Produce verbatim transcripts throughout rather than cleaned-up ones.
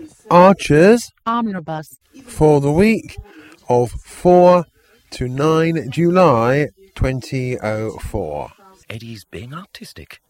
Archers Omnibus for the week of four to nine July twenty oh four. Eddie's being artistic.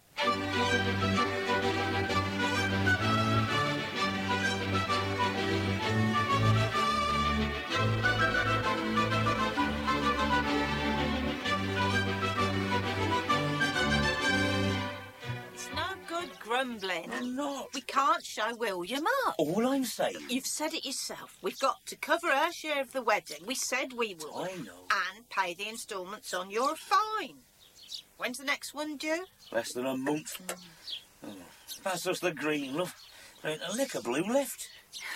Grumbling. I'm not. We can't show William up. All I'm saying... You've said it yourself. We've got to cover our share of the wedding. We said we would. I know. And pay the instalments on your fine. When's the next one due? Less than a month. Oh, pass us the green, love. There ain't a lick of blue left.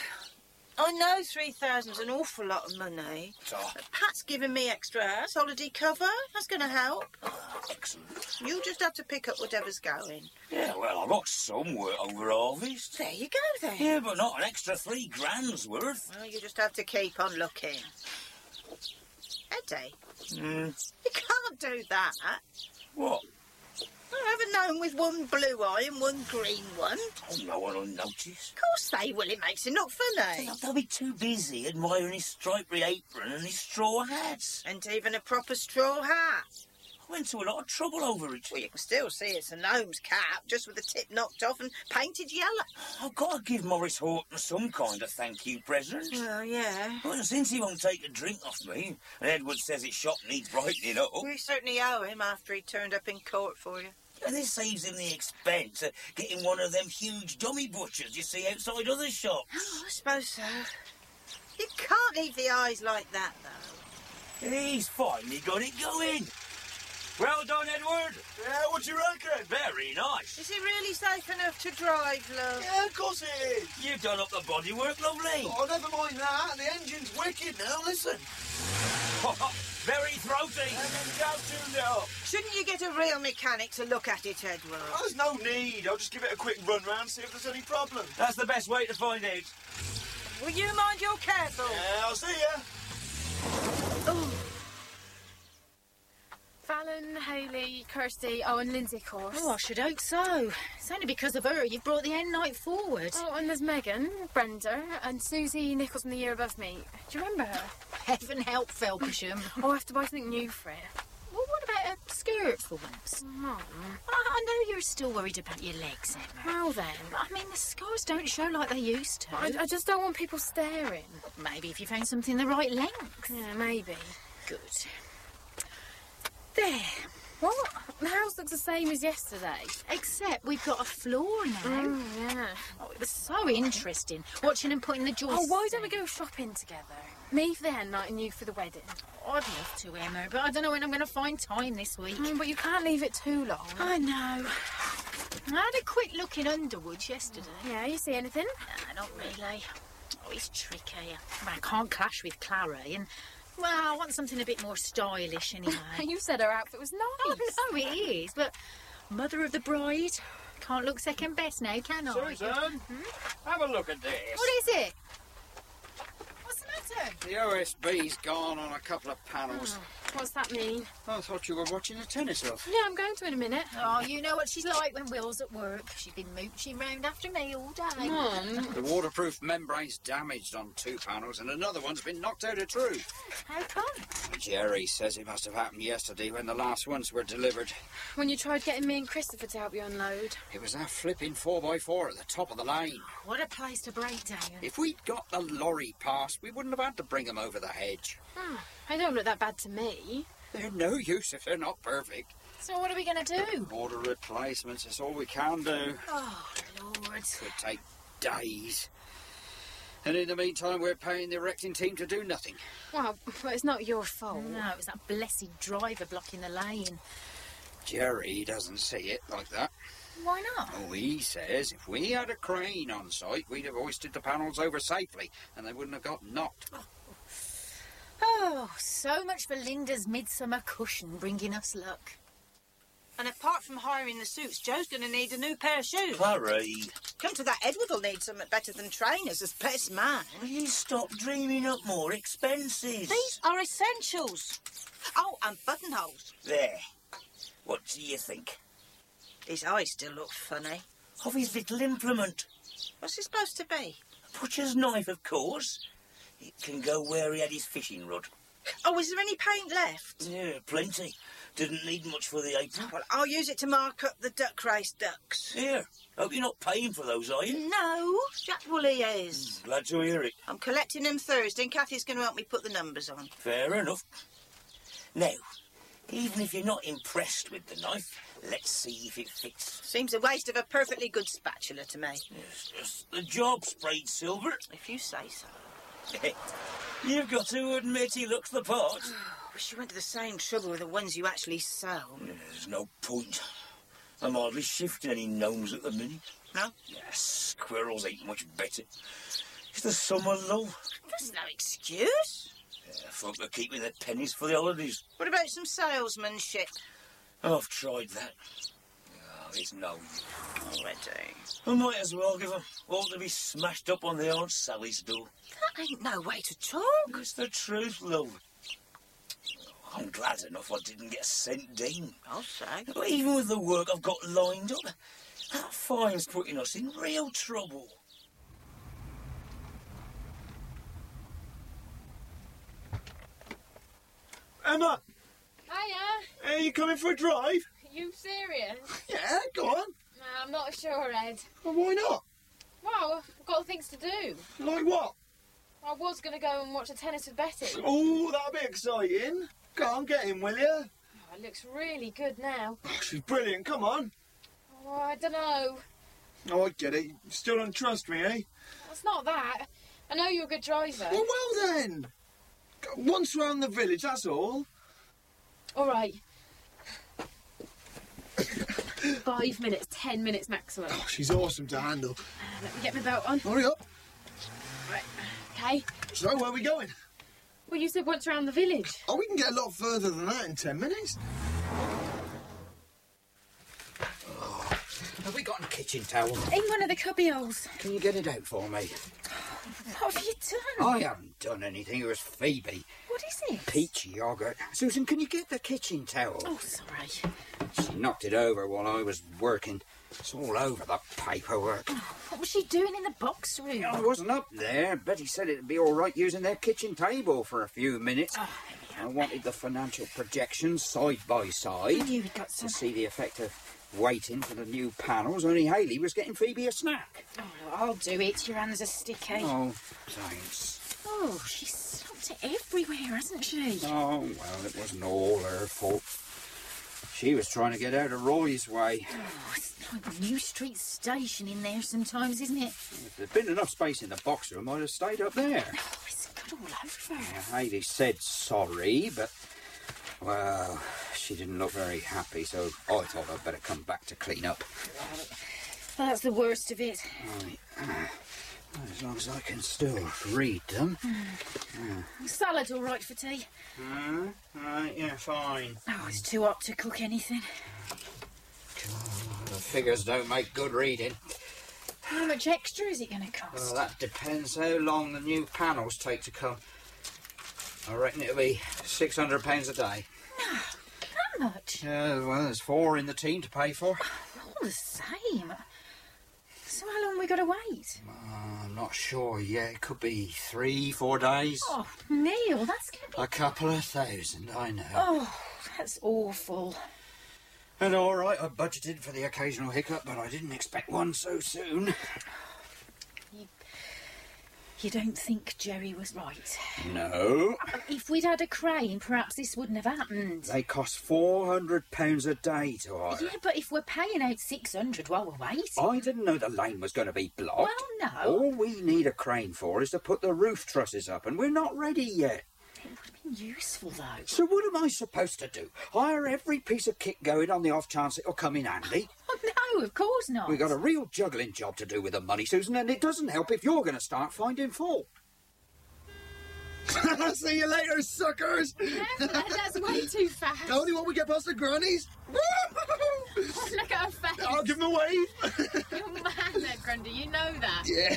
I know three thousand's an awful lot of money. Oh. Pat's giving me extra house holiday cover. That's going to help. Oh, excellent. You'll just have to pick up whatever's going. Yeah, well, I've got some work over harvest. There you go, then. Yeah, but not an extra three grand's worth. Well, you just have to keep on looking. Eddie, Mm. you can't do that. What? I haven't known with one blue eye and one green one. Oh, no one will notice. Of course they will. It makes it look funny. They'll be too busy admiring his stripy apron and his straw hats. And even a proper straw hat. I went to a lot of trouble over it. Well, you can still see it's a gnome's cap, just with the tip knocked off and painted yellow. I've got to give Maurice Horton some kind of thank you present. Well, yeah. Well, since he won't take a drink off me, and Edward says his shop needs brightening up, We certainly owe him after he turned up in court for you. and this saves him the expense of getting one of them huge dummy butchers you see outside other shops. Oh, I suppose so. You can't leave the eyes like that, though. He's finally got it going. Well done, Edward. Yeah, what do you reckon? Very nice. Is it really safe enough to drive, love? Yeah, of course it is. You've done up the bodywork, lovely. Oh, never mind that. The engine's wicked now, listen. Very throaty. And then go tuned it up. Shouldn't you get a real mechanic to look at it, Edward? Oh, there's no need. I'll just give it a quick run round, see if there's any problem. That's the best way to find out. Will you mind you're careful? Yeah, I'll see ya. Oh. Fallon, Hayley, Kirsty, oh, and Lindsay, of course. Oh, I should hope so. It's only because of her you've brought the end night forward. Oh, and there's Megan, Brenda, and Susie Nichols from the year above me. Do you remember her? Heaven help Felpersham. Oh, I have to buy something new for it. Well, what about a skirt for once? Mum. I, I know you're still worried about your legs, Emma. Well then. I mean, the scars don't show like they used to. I, I just don't want people staring. Maybe if you found something the right length. Yeah, maybe. Good. There. What? The house looks the same as yesterday. Except we've got a floor now. Oh, yeah. Oh, it was so interesting, watching them putting the joists. Oh, why don't we go shopping together? Me for the hen night and you for the wedding. I'd love to, Emma, but I don't know when I'm going to find time this week. Mm, but you can't leave it too long. I know. I had a quick look in Underwoods yesterday. Yeah, you see anything? Nah, not really. Oh, it's tricky. I can't clash with Clara, and, well, I want something a bit more stylish anyway. You said her outfit was nice. Oh, no, it is, but mother of the bride can't look second best now, can I? Susan, hmm? have a look at this. What is it? What's the matter? The O S B's gone on a couple of panels. Oh, what's that mean? I thought you were watching the tennis off. Yeah, I'm going to in a minute. Oh, you know what she's like when Will's at work. She's been mooching round after me all day. Mum. The waterproof membrane's damaged on two panels and another one's been knocked out of true. How come? Jerry says it must have happened yesterday when the last ones were delivered. When you tried getting me and Christopher to help you unload. It was that flipping four by four at the top of the lane. What a place to break down. If we'd got the lorry past, we wouldn't have had to bring them over the hedge. Oh, they don't look that bad to me. They're no use if they're not perfect. So what are we going to do? Order replacements is all we can do. Oh, Lord. Could take days. And in the meantime, we're paying the erecting team to do nothing. Well, but it's not your fault. No, it was that blessed driver blocking the lane. Jerry doesn't see it like that. Why not? Oh, he says if we had a crane on site, we'd have hoisted the panels over safely and they wouldn't have got knocked. Oh, oh so much for Linda's midsummer cushion bringing us luck. And apart from hiring the suits, Joe's going to need a new pair of shoes. Clary. Come to that, Edward will need something better than trainers as best man. Will you stop dreaming up more expenses? These are essentials. Oh, and buttonholes. There. What do you think? His eyes still look funny. Of his little implement. What's it supposed to be? A butcher's knife, of course. It can go where he had his fishing rod. Oh, is there any paint left? Yeah, plenty. Didn't need much for the apron. Well, I'll use it to mark up the duck race ducks. Here, hope you're not paying for those, are you? No, Jack Woolley is. Glad to hear it. I'm collecting them Thursday and Kathy's going to help me put the numbers on. Fair enough. Now, even if you're not impressed with the knife, let's see if it fits. Seems a waste of a perfectly good spatula to me. It's just the job sprayed silver. If you say so. You've got to admit he looks the part. Wish you went to the same trouble with the ones you actually sell. Yeah, there's no point. I'm hardly shifting any gnomes at the minute. No? Yeah, squirrels ain't much better. It's the summer lull. That's no excuse. Yeah, folk are keeping their pennies for the holidays. What about some salesmanship? I've tried that. Oh, it's no use. Already. I might as well give them all to be smashed up on the Aunt Sally's door. That ain't no way to talk. It's the truth, love. I'm glad enough I didn't get sent down. I'll say. But even with the work I've got lined up, that fine's putting us in real trouble. Emma, Hiya. are you coming for a drive? You serious? Yeah, go on. Nah, I'm not sure, Ed. Well, why not? Well, I've got things to do. Like what? I was going to go and watch a tennis with Betty. Oh, that'll be exciting. Go on, get in, will you? Oh, it looks really good now. Oh, she's brilliant, come on. Oh, I don't know. Oh, I get it. You still don't trust me, eh? It's not that. I know you're a good driver. Well, well then. Once round the village, that's all. All right. Five minutes, ten minutes maximum. Oh, she's awesome to handle. Let me get my belt on. Hurry up. Right. Okay. So, where are we going? Well, you said once around the village. Oh, we can get a lot further than that in ten minutes. Have we got a kitchen towel? In one of the cubby holes. Can you get it out for me? What have you done? I haven't done anything. It was Phoebe. What is it? Peach yogurt. Susan, can you get the kitchen towel? Oh, sorry. She knocked it over while I was working. It's all over the paperwork. What was she doing in the box room? I wasn't up there. Betty said it'd be all right using their kitchen table for a few minutes. Oh, I wanted the financial projections side by side I knew we'd got some. to see the effect of waiting for the new panels. Only Hayley was getting Phoebe a snack. Oh, look, I'll do it. Your hands are sticky. Oh, thanks. Oh, she's slumped it everywhere, hasn't she? Oh, well, it wasn't all her fault. She was trying to get out of Roy's way. Oh, it's like New Street Station in there sometimes, isn't it? If there'd been enough space in the box room, I'd have stayed up there. Oh, it's got all over. Yeah, Hayley said sorry, but, well, she didn't look very happy, so I thought I'd better come back to clean up. Well, that's the worst of it. Right. Ah, as long as I can still read them. Salad all right for tea? Uh, right, yeah, fine. Oh, it's too hot to cook anything. The figures don't make good reading. How much extra is it going to cost? Well, that depends how long the new panels take to come. I reckon it'll be six hundred pounds a day. That much? Yeah, well, there's four in the team to pay for. All the same. So how long we got to wait? Uh, I'm not sure yet. It could be three, four days. Oh, Neil, that's going to be... A couple of thousand, I know. Oh, that's awful. And all right, I budgeted for the occasional hiccup, but I didn't expect one so soon. You, you don't think Jerry was right? No. If we'd had a crane, perhaps this wouldn't have happened. They cost four hundred pounds a day to hire. Yeah, but if we're paying out six hundred while we're waiting... I didn't know the lane was going to be blocked. Well, no. All we need a crane for is to put the roof trusses up, and we're not ready yet. It would have been useful, though. So what am I supposed to do? Hire every piece of kit going on the off chance it'll come in handy? Oh, no, of course not. We've got a real juggling job to do with the money, Susan, and it doesn't help if you're going to start finding fault. See you later, suckers. Yeah, that's way too fast. Only when we get past the grannies. Look at her face. I'll give them a wave. You're mad there, Grundy. You know that. Yeah.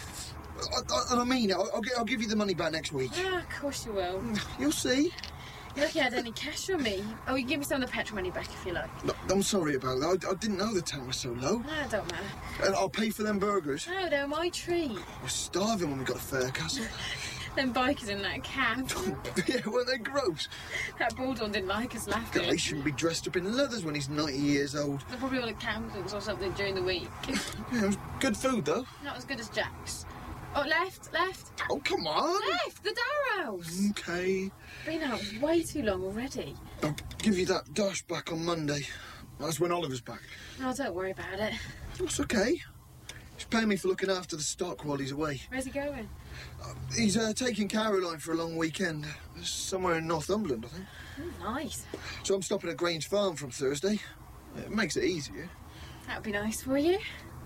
I, I, I mean it. I'll, I'll, gi- I'll give you the money back next week. Yeah, of course you will. You'll see. Look, you had any cash for me. Oh, you can give me some of the petrol money back if you like. No, I'm sorry about that. I, I didn't know the tank was so low. No, it don't matter. And I'll pay for them burgers. No, they're my treat. We're starving when we got to Faircastle. Them bikers in that cab. Yeah, weren't they gross? That bulldog didn't like us laughing. God, he shouldn't be dressed up in leathers when he's ninety years old. They're probably all accountants or something during the week. Yeah, it was good food, though. Not as good as Jack's. Oh, left, left. Oh, come on. Left, the Darrow House. Okay. Been out way too long already. I'll give you that dash back on Monday. That's when Oliver's back. Oh, don't worry about it. It's okay. He's paying me for looking after the stock while he's away. Where's he going? Uh, he's uh, taking Caroline for a long weekend. Somewhere in Northumberland, I think. Oh, nice. So I'm stopping at Grange Farm from Thursday. It makes it easier. That would be nice for you.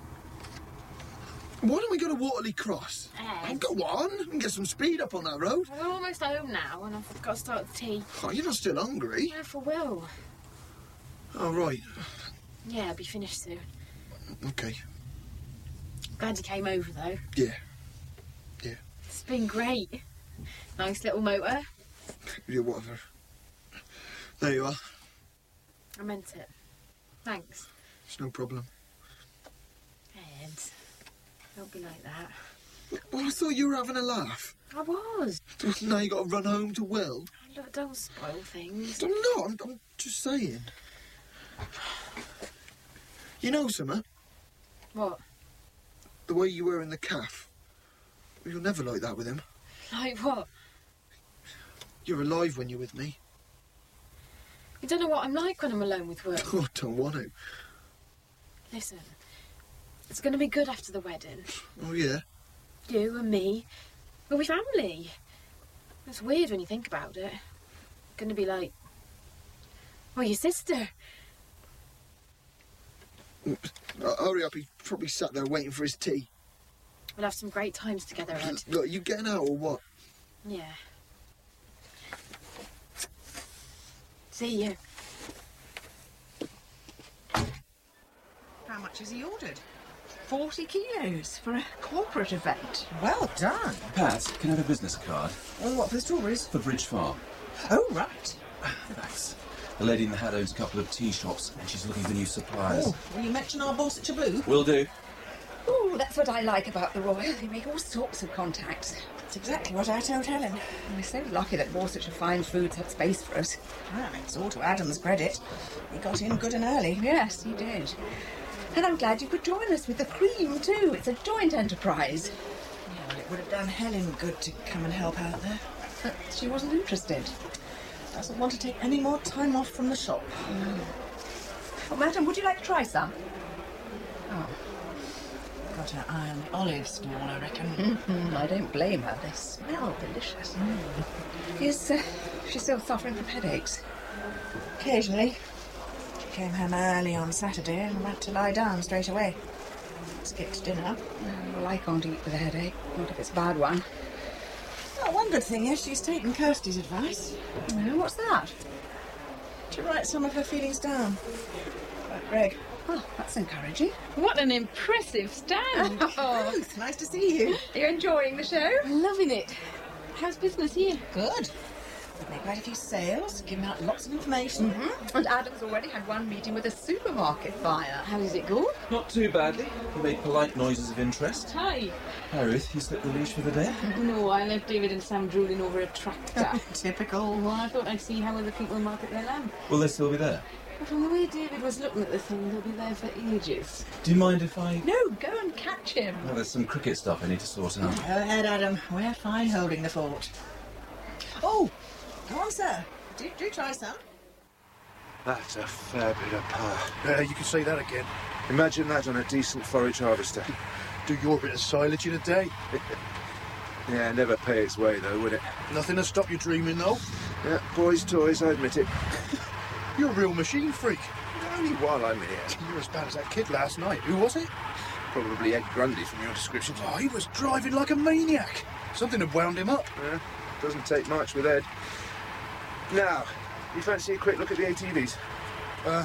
Why don't we go to Waterley Cross? Ed. Oh, go on. We can get some speed up on that road. We're almost home now and I've got to start the tea. Oh, you're not still hungry? No, for Will. Oh, right. Yeah, I'll be finished soon. Okay. Glad you came over, though. Yeah. Yeah. It's been great. Nice little motor. Yeah, whatever. There you are. I meant it. Thanks. It's no problem. Ed, don't be like that. Well, I thought you were having a laugh. I was. Now you got to run home to Will. Look, don't spoil things. I'm not. I'm, I'm just saying. You know, Summer, What? the way you were in the calf. You're never like that with him. Like what? You're alive when you're with me. You don't know what I'm like when I'm alone with Will. Oh, I don't want to. Listen, it's going to be good after the wedding. Oh, yeah? You and me. We'll be family. It's weird when you think about it. Going to be like... well, your sister. Uh, hurry up, he's probably sat there waiting for his tea. We'll have some great times together, Ed. Look, are you getting out or what? Yeah. See you. How much has he ordered? forty kilos for a corporate event. Well done. Pat, can I have a business card? Oh, what, for the strawberries? For Bridge Farm. Oh, right. Thanks. The lady in the hat owns a couple of tea shops and she's looking for new suppliers. Oh, will you mention our Borsetshire Blue? Will do. Oh, that's what I like about the Royal. They make all sorts of contacts. That's exactly what I told Helen. We're so lucky that Borsetshire Fine Foods had space for us. Well, it's all to Adam's credit. He got in good and early. Yes, he did. And I'm glad you could join us with the cream, too. It's a joint enterprise. Yeah, well, it would have done Helen good to come and help out there. But she wasn't interested. Doesn't want to take any more time off from the shop. Mm. Well, madam, would you like to try some? Oh. Got her eye on the olive stall, I reckon. Mm-hmm. I don't blame her. They smell delicious. Mm. Is uh, she still suffering from headaches? Occasionally. She came home early on Saturday and went to lie down straight away. Skipped dinner. Well, I can't eat with a headache, not if it's a bad one. Oh, one good thing is she's taken Kirsty's advice. Well, what's that? To write some of her feelings down. About Greg. Oh, that's encouraging. What an impressive stand. Oh, Ruth, nice to see you. Are you enjoying the show? Loving it. How's business here? Good. We've made quite a few sales, given out lots of information. Mm-hmm. And Adam's already had one meeting with a supermarket buyer. How does it go? Not too badly. He made polite noises of interest. Hi. Hi, Ruth. You slipped the leash for the day? No, I left David and Sam drooling over a tractor. Typical. Well, I thought I'd see how other people market their lamb. Will they still be there? But from the way David was looking at the thing, they'll be there for ages. Do you mind if I... No, go and catch him. Well, there's some cricket stuff I need to sort out. Go ahead, Adam. We're fine holding the fort. Oh, go on, sir. Do, do try some. That's a fair bit of pie. Uh, you can say that again. Imagine that on a decent forage harvester. Do your bit of silage in a day. Yeah, never pay its way, though, would it? Nothing to stop you dreaming, though. Yeah, boys' toys, I admit it. You're a real machine freak. Only while I'm here. You're as bad as that kid last night. Who was it? Probably Ed Grundy from your description. Oh, he was driving like a maniac. Something had wound him up. Yeah, doesn't take much with Ed. Now, you fancy a quick look at the A T Vs? Uh,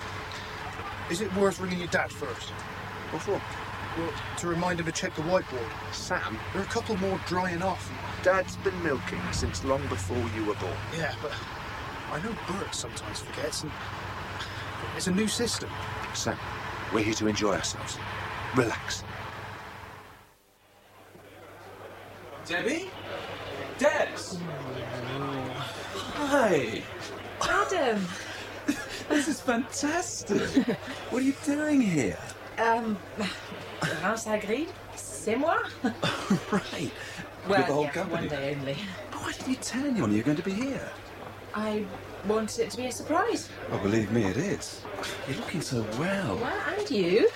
is it worth ringing your dad first? What for? Well, to remind him to check the whiteboard. Sam? There are a couple more drying off. Dad's been milking since long before you were born. Yeah, but I know Bert sometimes forgets, and it's a new system. Sam, we're here to enjoy ourselves. Relax. Debbie? Debs! Hi! Adam! This is fantastic! What are you doing here? Um, House Agreed? C'est moi? Right. Well, With the whole yeah, company. one day only. But why didn't you tell anyone you were going to be here? I wanted it to be a surprise. Oh, believe me, it is. You're looking so well. Well, and you?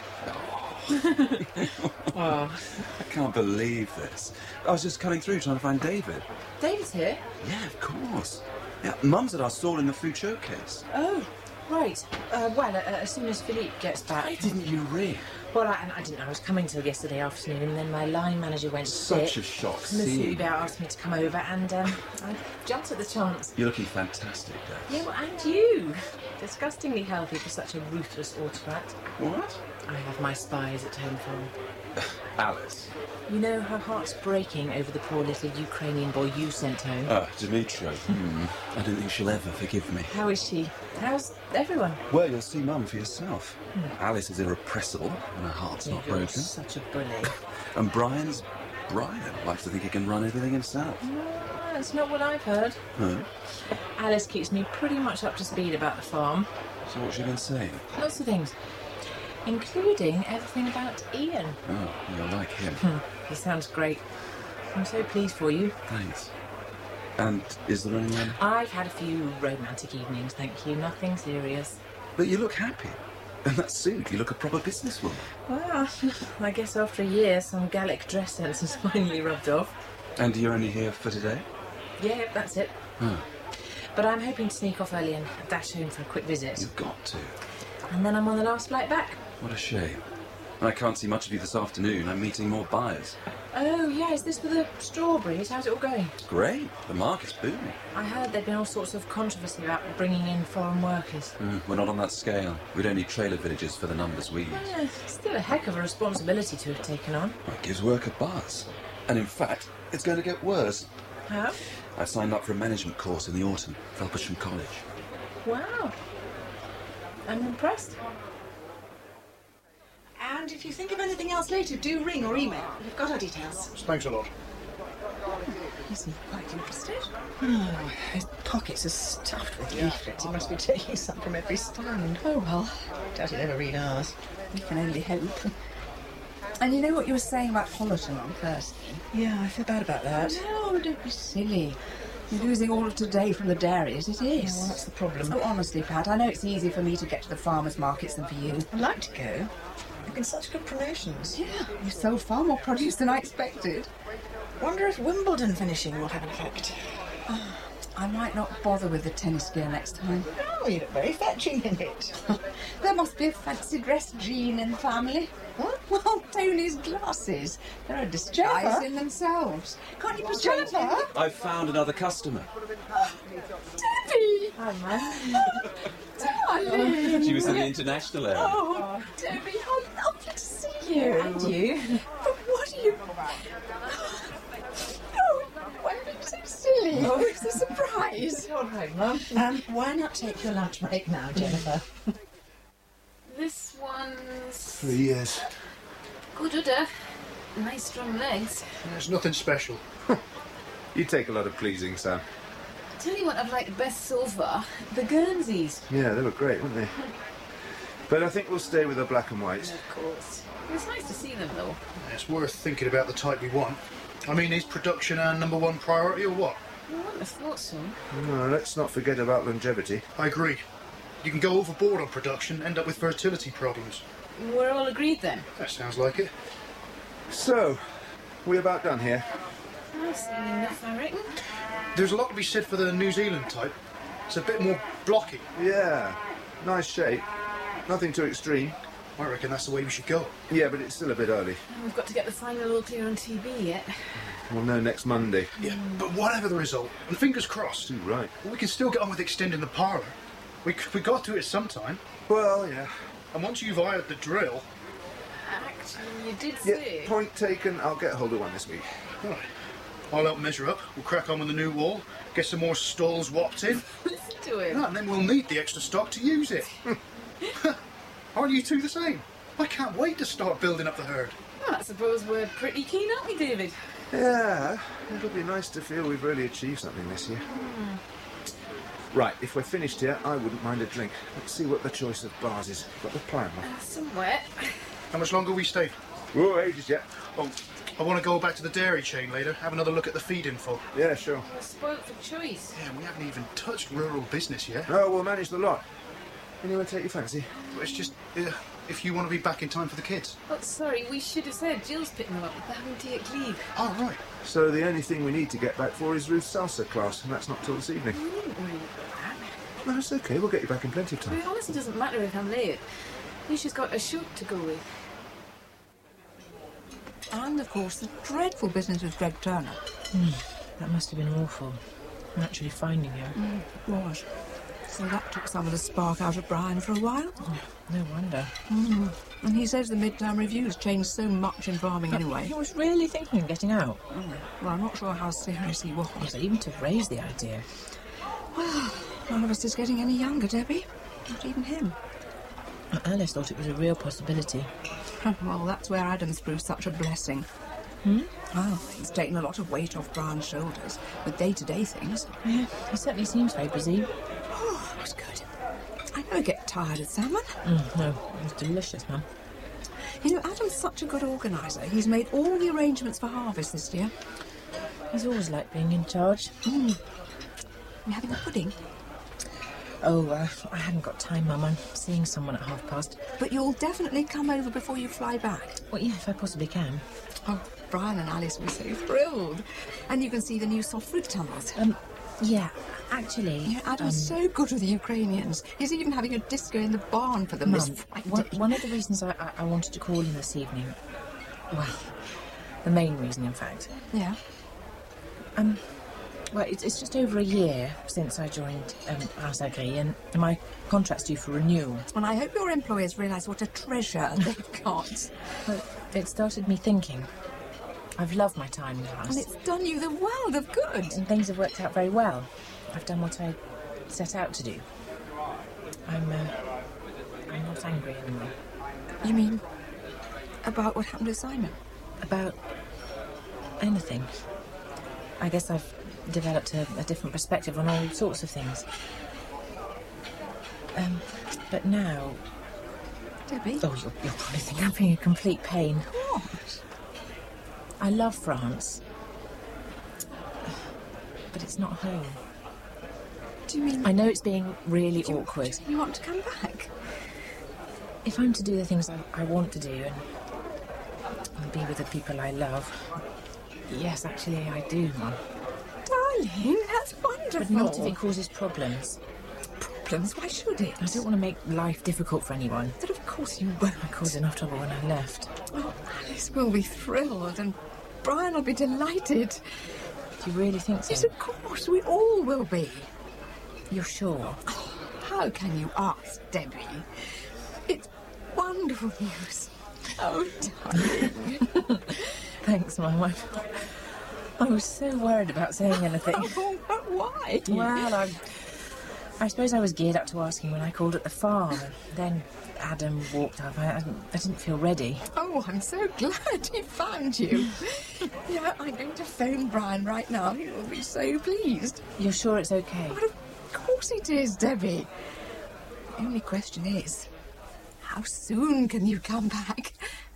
Oh. I can't believe this. I was just coming through trying to find David. David's here? Yeah, of course. Yeah, Mum's at our stall in the food showcase. Oh, right. Uh, well, uh, as soon as Philippe gets back. Why didn't you ring? Well, I, I didn't know I was coming till yesterday afternoon, and then my line manager went Such sick. a shock Monsieur seeing. Hubert asked me to come over, and um, I jumped at the chance. You're looking fantastic, Debs. Yeah, well, and you. Disgustingly healthy for such a ruthless autocrat. What? I have my spies at home for him. Alice. You know, her heart's breaking over the poor little Ukrainian boy you sent home. Ah, Dmitri. Hmm. I don't think she'll ever forgive me. How is she? How's everyone? Well, you'll see Mum for yourself. Alice is irrepressible, and her heart's Yeah, not you're broken. such a bully. And Brian's Brian likes to think he can run everything himself. No, that's not what I've heard. Huh? Alice keeps me pretty much up to speed about the farm. So what's she been saying? Lots of things. Including everything about Ian. Oh, you'll like him. Hmm, he sounds great. I'm so pleased for you. Thanks. And is there anyone? I've had a few romantic evenings, thank you. Nothing serious. But you look happy. And that suit, you look a proper businesswoman. Well, I guess after a year, some Gallic dress sense has finally rubbed off. And you're only here for today? Yeah, that's it. Oh, But I'm hoping to sneak off early and dash home for a quick visit. you've got to. And then I'm on the last flight back. What a shame. I can't see much of you this afternoon. I'm meeting more buyers. Oh, yeah, is this for the strawberries? How's it all going? Great. The market's booming. I heard there'd been all sorts of controversy about bringing in foreign workers. Mm, we're not on that scale. We don't need trailer villages for the numbers we use. Yeah, still a heck of a responsibility to have taken on. Well, it gives work a buzz. And in fact, it's going to get worse. How? I've signed up for a management course in the autumn, Felpersham College. Wow. I'm impressed. And if you think of anything else later, do ring or email. You've got our details. Thanks a lot. He seems quite interested. Oh, his pockets are stuffed with leaflets. He must be taking some from every stand. Oh, well, doubt he'll ever read ours. We can only hope. And you know what you were saying about Hollerton on Thursday? Yeah, I feel bad about that. No, don't be silly. You're losing all of today from the dairies, it is. Yeah, well, that's the problem. Oh, honestly, Pat, I know it's easier for me to get to the farmers' markets than for you. I'd like to go. There've been such good promotions. Yeah, you sold far more produce than I expected. Wonder if Wimbledon finishing will have an effect. Oh, I might not bother with the tennis gear next time. Oh, you look very fetching in it. There must be a fancy dress gene in the family. What? Well, Tony's glasses. They're a disguise Jennifer? in themselves. Can't you persuade Jennifer? me? I've found another customer. Debbie! Hi, man. Darling! She was in the international area. Oh, Debbie, how lovely to see you. And you. But what are you... Oh, why are you being so silly? Oh, it's a surprise. All right, Mum. Um, why not take your lunch break now, Jennifer? This one's Three years. good udder. Nice strong legs. There's nothing special. You take a lot of pleasing, Sam. Tell you what I've liked best so far. The Guernseys. Yeah, they were great, weren't they? But I think we'll stay with the black and whites. Of course. It was nice to see them though. It's worth thinking about the type we want. I mean, is production our number one priority or what? I wouldn't have thought so. No, let's not forget about longevity. I agree. You can go overboard on production, end up with fertility problems. We're all agreed then. That sounds like it. So, we're about done here. I've seen enough, I reckon. There's a lot to be said for the New Zealand type. It's a bit more blocky. Yeah, nice shape. Nothing too extreme. I reckon that's the way we should go. Yeah, but it's still a bit early. We've got to get the final all clear on T V yet. We'll know next Monday. Yeah, but whatever the result, and fingers crossed, Too right. we can still get on with extending the parlour. We, we got to it sometime. Well, yeah. And once you've hired the drill... Actually, you did Yeah, say... point taken. I'll get hold of one this week. Right. I'll help measure up. We'll crack on with the new wall, get some more stalls whopped in. Listen to him. Ah, and then we'll need the extra stock to use it. Aren't you two the same? I can't wait to start building up the herd. Well, I suppose we're pretty keen, aren't we, David? Yeah, it'll be nice to feel we've really achieved something this year. Mm. Right, if we're finished here, I wouldn't mind a drink. Let's see what the choice of bars is. Got the plan, man. Uh, somewhere. How much longer we stay? Whoa, ages yet. Oh, I want to go back to the dairy chain later, have another look at the feed info. Yeah, sure. We're spoilt for choice. Yeah, we haven't even touched rural business yet. No, we'll manage the lot. Anyone take your fancy? Well, it's just, uh, if you want to be back in time for the kids. Oh, sorry, we should have said Jill's picking them up with the having tea at Cleve. Oh, right. So the only thing we need to get back for is Ruth's salsa class, and that's not till this evening. We didn't worry about that. No, it's okay. We'll get you back in plenty of time. It honestly doesn't matter if I'm late. Lucia's got a shoot to go with. And, of course, the dreadful business with Greg Turner. Mm, that must have been awful, actually finding her. Mm, it was. So that took some of the spark out of Brian for a while. Oh, no wonder. Mm. And he says the midterm reviews changed so much in farming anyway. He was really thinking of getting out. Mm. Well, I'm not sure how serious he was. Yes, even to raise the idea. Well, none of us is getting any younger, Debbie. Not even him. Alice thought it was a real possibility. Well, that's where Adam's proved such a blessing. Hmm? Well, he's taken a lot of weight off Brian's shoulders with day-to-day things. Yeah, he certainly seems very busy. Oh, that's good. I never get tired of salmon. Mm, no, it was delicious, Mum. You know, Adam's such a good organiser. He's made all the arrangements for harvest this year. He's always liked being in charge. Mm. You having a pudding? Oh, uh, I haven't got time, Mum. I'm seeing someone at half past. But you'll definitely come over before you fly back. Well, yeah, if I possibly can. Oh, Brian and Alice will be so thrilled. And you can see the new soft fruit tunnels. Um, yeah, actually... Yeah, Adam's um, so good with the Ukrainians. He's even having a disco in the barn for them Mum, this Friday. one, one of the reasons I, I, I wanted to call in this evening... Well, the main reason, in fact. Yeah? Um... Well, it's, it's just over a year since I joined um, House Agri, and my contract's due for renewal. And I hope your employers realise what a treasure they've got. Well, it started me thinking. I've loved my time in the house. And it's done you the world of good. And things have worked out very well. I've done what I set out to do. I'm, uh, I'm not angry anymore. You mean about what happened to Simon? About anything. I guess I've developed a, a different perspective on all sorts of things. Um, but now... Debbie? Oh, you'll, you'll probably think I'm being a complete pain. What? I love France. But it's not home. Do you mean... I know it's being really do you, awkward. Do you want to come back? If I'm to do the things I, I want to do and, and be with the people I love, yes, actually I do, Mum. Darling, that's wonderful. But not if it causes problems. Problems? Why should it? I don't want to make life difficult for anyone. But of course you won't. I caused enough trouble when I left. Well, Alice will be thrilled and Brian will be delighted. Do you really think so? Yes, of course. We all will be. You're sure? Oh, how can you ask, Debbie? It's wonderful news. Oh, darling. Thanks, Mum. I, I was so worried about saying anything. Oh, but why? Well, I, I suppose I was geared up to asking when I called at the farm. And then Adam walked up. I, I, I didn't feel ready. Oh, I'm so glad he found you. Yeah, I'm going to phone Brian right now. He will be so pleased. You're sure it's okay? But of course it is, Debbie. The only question is, how soon can you come back?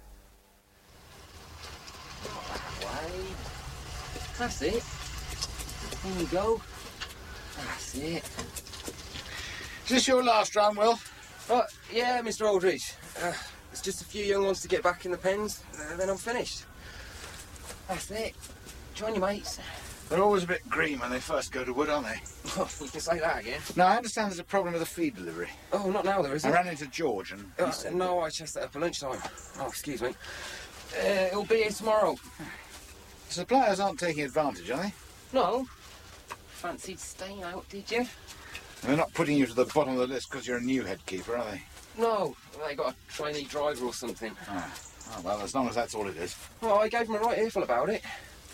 That's it. There we go. That's it. Is this your last run, Will? Oh, yeah, Mister Aldridge. Uh, it's just a few young ones to get back in the pens, uh, then I'm finished. That's it. Join your mates. They're always a bit green when they first go to wood, aren't they? Oh, you can say that again. No, I understand there's a problem with the feed delivery. Oh, not now, there, is I there? ran into George and... Uh, no, I chased that up at lunchtime. Oh, excuse me. Uh, it'll be here tomorrow. The suppliers aren't taking advantage, are they? No. Fancied staying out, did you? They're not putting you to the bottom of the list because you're a new head keeper, are they? No, they got a trainee driver or something. Ah. Oh, well, as long as that's all it is. Well, I gave them a right earful about it.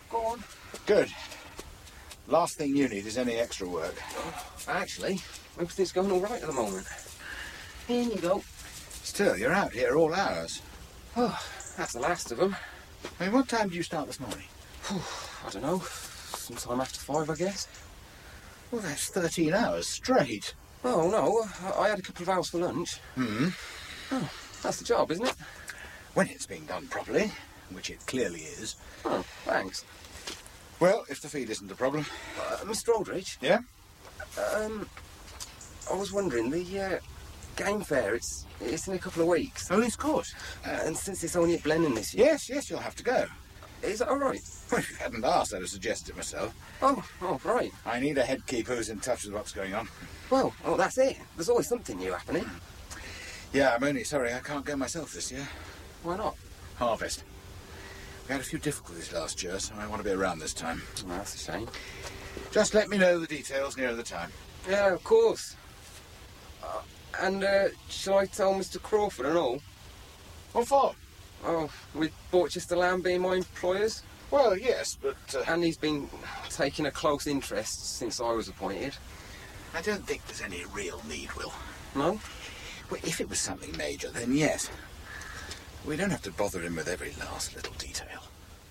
go on. Good. Last thing you need is any extra work. Actually, everything's going all right at the moment. Here you go. Still, you're out here all hours. Oh, that's the last of them. I mean, what time did you start this morning? I don't know. Sometime after five, I guess. Well, that's thirteen hours straight. Oh, no. I, I had a couple of hours for lunch. Hmm. Oh, that's the job, isn't it? When it's being done properly, which it clearly is. Oh, thanks. Well, if the feed isn't a problem. Uh, Mister Aldrich? Yeah? Um, I was wondering, the uh, game fair, it's it's in a couple of weeks. Oh, of course. Uh, and since it's only at Blenheim this year... Yes, yes, you'll have to go. Is that all right? Well, if you hadn't asked, I'd have suggested it myself. Oh, oh, right. I need a head keeper who's in touch with what's going on. Well, oh, that's it. There's always something new happening. Yeah, I'm only sorry I can't go myself this year. Why not? Harvest. We had a few difficulties last year, so I want to be around this time. Oh, that's a shame. Just let me know the details nearer the time. Yeah, of course. Uh, and uh, shall I tell Mister Crawford and all? What for? Oh, with Borchester Land being my employers. Well, yes, but... Uh... And he's been taking a close interest since I was appointed. I don't think there's any real need, Will. No? Well, if it was something major, then yes. We don't have to bother him with every last little detail.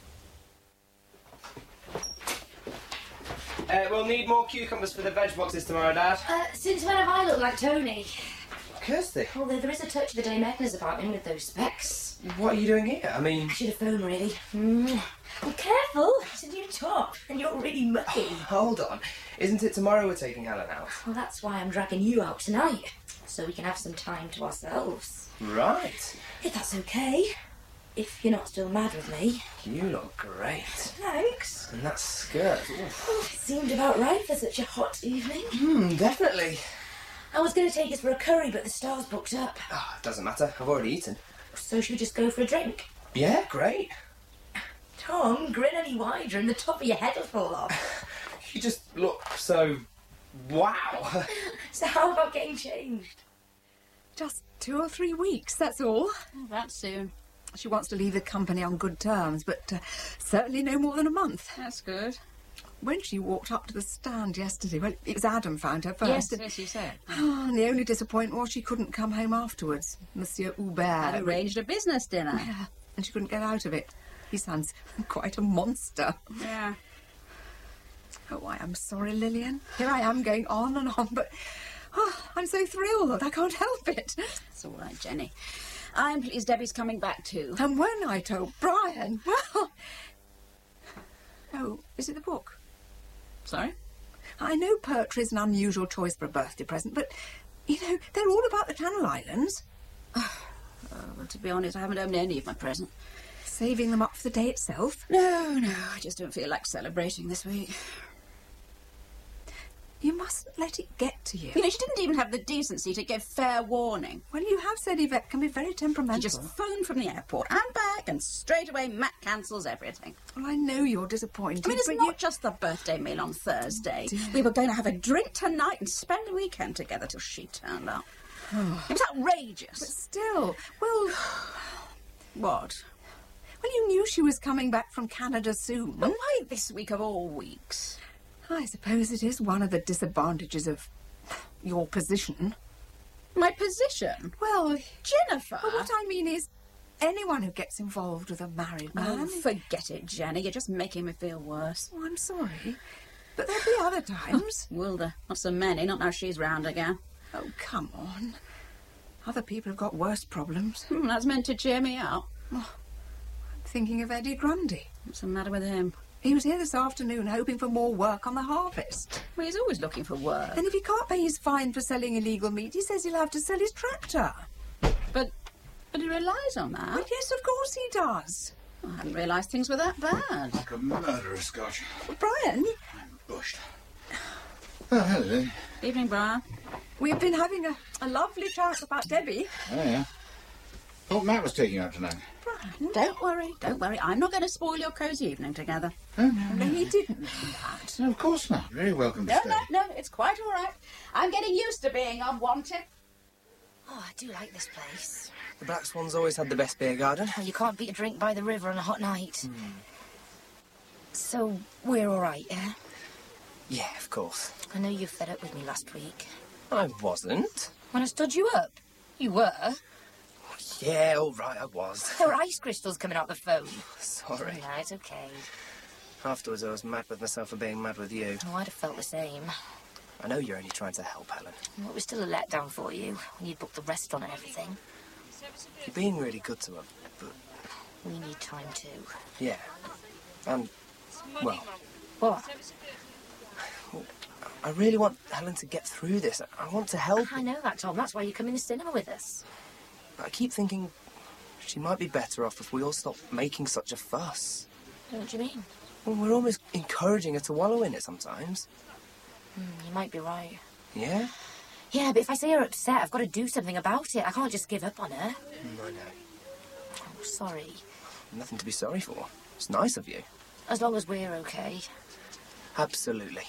Uh, we'll need more cucumbers for the veg boxes tomorrow, Dad. Uh, since when have I looked like Tony? Kirsty. Although there is a touch of the Dame Edna's about him with those specs. What are you doing here? I mean... I should have phoned, really. Mm. Well, careful. It's a new top, and you're really mucky. Oh, hold on. Isn't it tomorrow we're taking Helen out? Well, that's why I'm dragging you out tonight, so we can have some time to ourselves. Right. If that's okay. If you're not still mad with me. You look great. Thanks. And that skirt. Oof. Oh, it seemed about right for such a hot evening. Hmm, definitely. I was going to take us for a curry, but the star's booked up. Oh, doesn't matter. I've already eaten. So should we just go for a drink? Yeah, great. Tom, grin any wider and the top of your head will fall off. You just look so... wow. So how about getting changed? Just two or three weeks, that's all. Oh, that's soon. She wants to leave the company on good terms, but uh, certainly no more than a month. That's good. When she walked up to the stand yesterday, well, it was Adam found her first. Yes, and, yes, you said. Oh, and the only disappointment was she couldn't come home afterwards. Monsieur Hubert Had arranged a business dinner. Yeah, and she couldn't get out of it. He sounds quite a monster. Yeah. Oh, I am sorry, Lillian. Here I am going on and on, but oh, I'm so thrilled. I can't help it. It's all right, Jenny. I'm pleased Debbie's coming back too. And when I told Brian, well... Oh, is it the book? Sorry? I know poetry's an unusual choice for a birthday present, but, you know, they're all about the Channel Islands. Oh, well, to be honest, I haven't opened any of my presents. Saving them up for the day itself? No, no, I just don't feel like celebrating this week. You mustn't let it get to you. You know, she didn't even have the decency to give fair warning. Well, you have said Yvette can be very temperamental. She just phoned from the airport and back, and straight away Matt cancels everything. Well, I know you're disappointed. I mean, it's but not you... just the birthday meal on Thursday. Dear. We were going to have a drink tonight and spend the weekend together till she turned up. Oh. It was outrageous. But still, well... What? Well, you knew she was coming back from Canada soon. But why this week of all weeks? I suppose it is one of the disadvantages of your position. My position? Well, Jennifer! Well, what I mean is, anyone who gets involved with a married man... Oh, forget it, Jenny. You're just making me feel worse. Oh, I'm sorry. But there'll be other times. Will there? Not so many, not now she's round again. Oh, come on. Other people have got worse problems. Hmm, that's meant to cheer me up. Oh, I'm thinking of Eddie Grundy. What's the matter with him? He was here this afternoon hoping for more work on the harvest. Well, he's always looking for work. And if he can't pay his fine for selling illegal meat, he says he'll have to sell his tractor. But, but he relies on that. Well, yes, of course he does. I hadn't realised things were that bad. Like a murderer, Scotch. Brian? I'm bushed. Oh, hello. Evening, Brian. We've been having a, a lovely chat about Debbie. Oh, yeah. Thought Matt was taking you out tonight. Brian, don't worry, don't worry. I'm not going to spoil your cosy evening together. Oh, no, No, no. he didn't mean that. No, of course not. Very welcome to No, stay. no, no, it's quite all right. I'm getting used to being unwanted. Oh, I do like this place. The Black Swan's always had the best beer garden. Well, you can't beat a drink by the river on a hot night. Mm. So, we're all right, yeah? Yeah, of course. I know you fed up with me last week. I wasn't. When I stood you up? You were? Yeah, all right, I was. There were ice crystals coming out the phone. Sorry. No, it's okay. Afterwards, I was mad with myself for being mad with you. Oh, I'd have felt the same. I know you're only trying to help, Helen. Well, it was still a letdown for you when you'd booked the restaurant and everything. You're being really good to her, but... We need time too. Yeah. And, well... What? I really want Helen to get through this. I want to help. I know that, Tom. That's why you come in the cinema with us. I keep thinking she might be better off if we all stop making such a fuss. What do you mean? Well, we're almost encouraging her to wallow in it sometimes. Mm, you might be right. Yeah? Yeah, but if I see her upset, I've got to do something about it. I can't just give up on her. Mm, I know. Oh, sorry. Nothing to be sorry for. It's nice of you. As long as we're okay. Absolutely.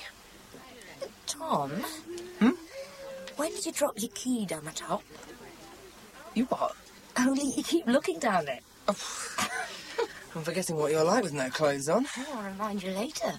Tom? Hmm? When did you drop your key down the top? You what? Only you keep looking down it. Oh. I'm forgetting what you're like with no clothes on. Oh, I'll remind you later.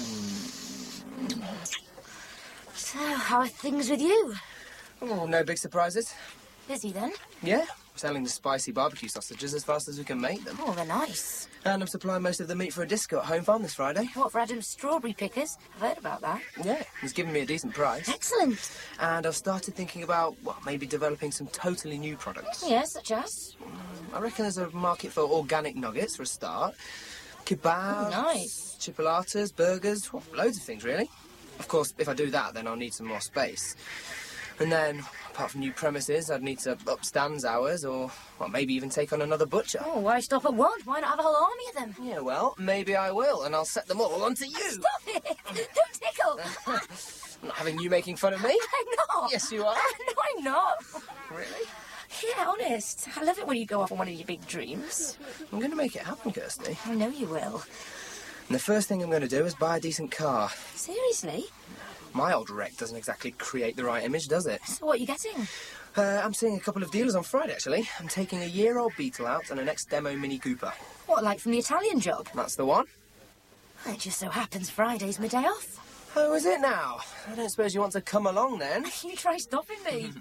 Mm. So, how are things with you? Oh, no big surprises. Busy then? Yeah, selling the spicy barbecue sausages as fast as we can make them. Oh, they're nice. And I'm supplying most of the meat for a disco at Home Farm this Friday. What, for Adam's strawberry pickers? I've heard about that. Yeah, he's given me a decent price. Excellent. And I've started thinking about, well, maybe developing some totally new products. Yes, such as? I reckon there's a market for organic nuggets for a start. Kebabs, oh, nice. chipolatas, burgers, well, loads of things, really. Of course, if I do that, then I'll need some more space. And then, apart from new premises, I'd need to up stands hours or, well, maybe even take on another butcher. Oh, why stop at one? Why not have a whole army of them? Yeah, well, maybe I will, and I'll set them all onto you. Stop it! Don't tickle! I'm not having you making fun of me. I'm not. Yes, you are. No, I'm not. Really? Yeah, honest. I love it when you go off on one of your big dreams. I'm going to make it happen, Kirsty. I know you will. And the first thing I'm going to do is buy a decent car. Seriously? My old wreck doesn't exactly create the right image, does it? So what are you getting? Uh, I'm seeing a couple of dealers on Friday, actually. I'm taking a year-old Beetle out and an ex-demo Mini Cooper. What, like from the Italian job? That's the one. It just so happens Friday's my day off. Oh, is it now? I don't suppose you want to come along, then? You try stopping me.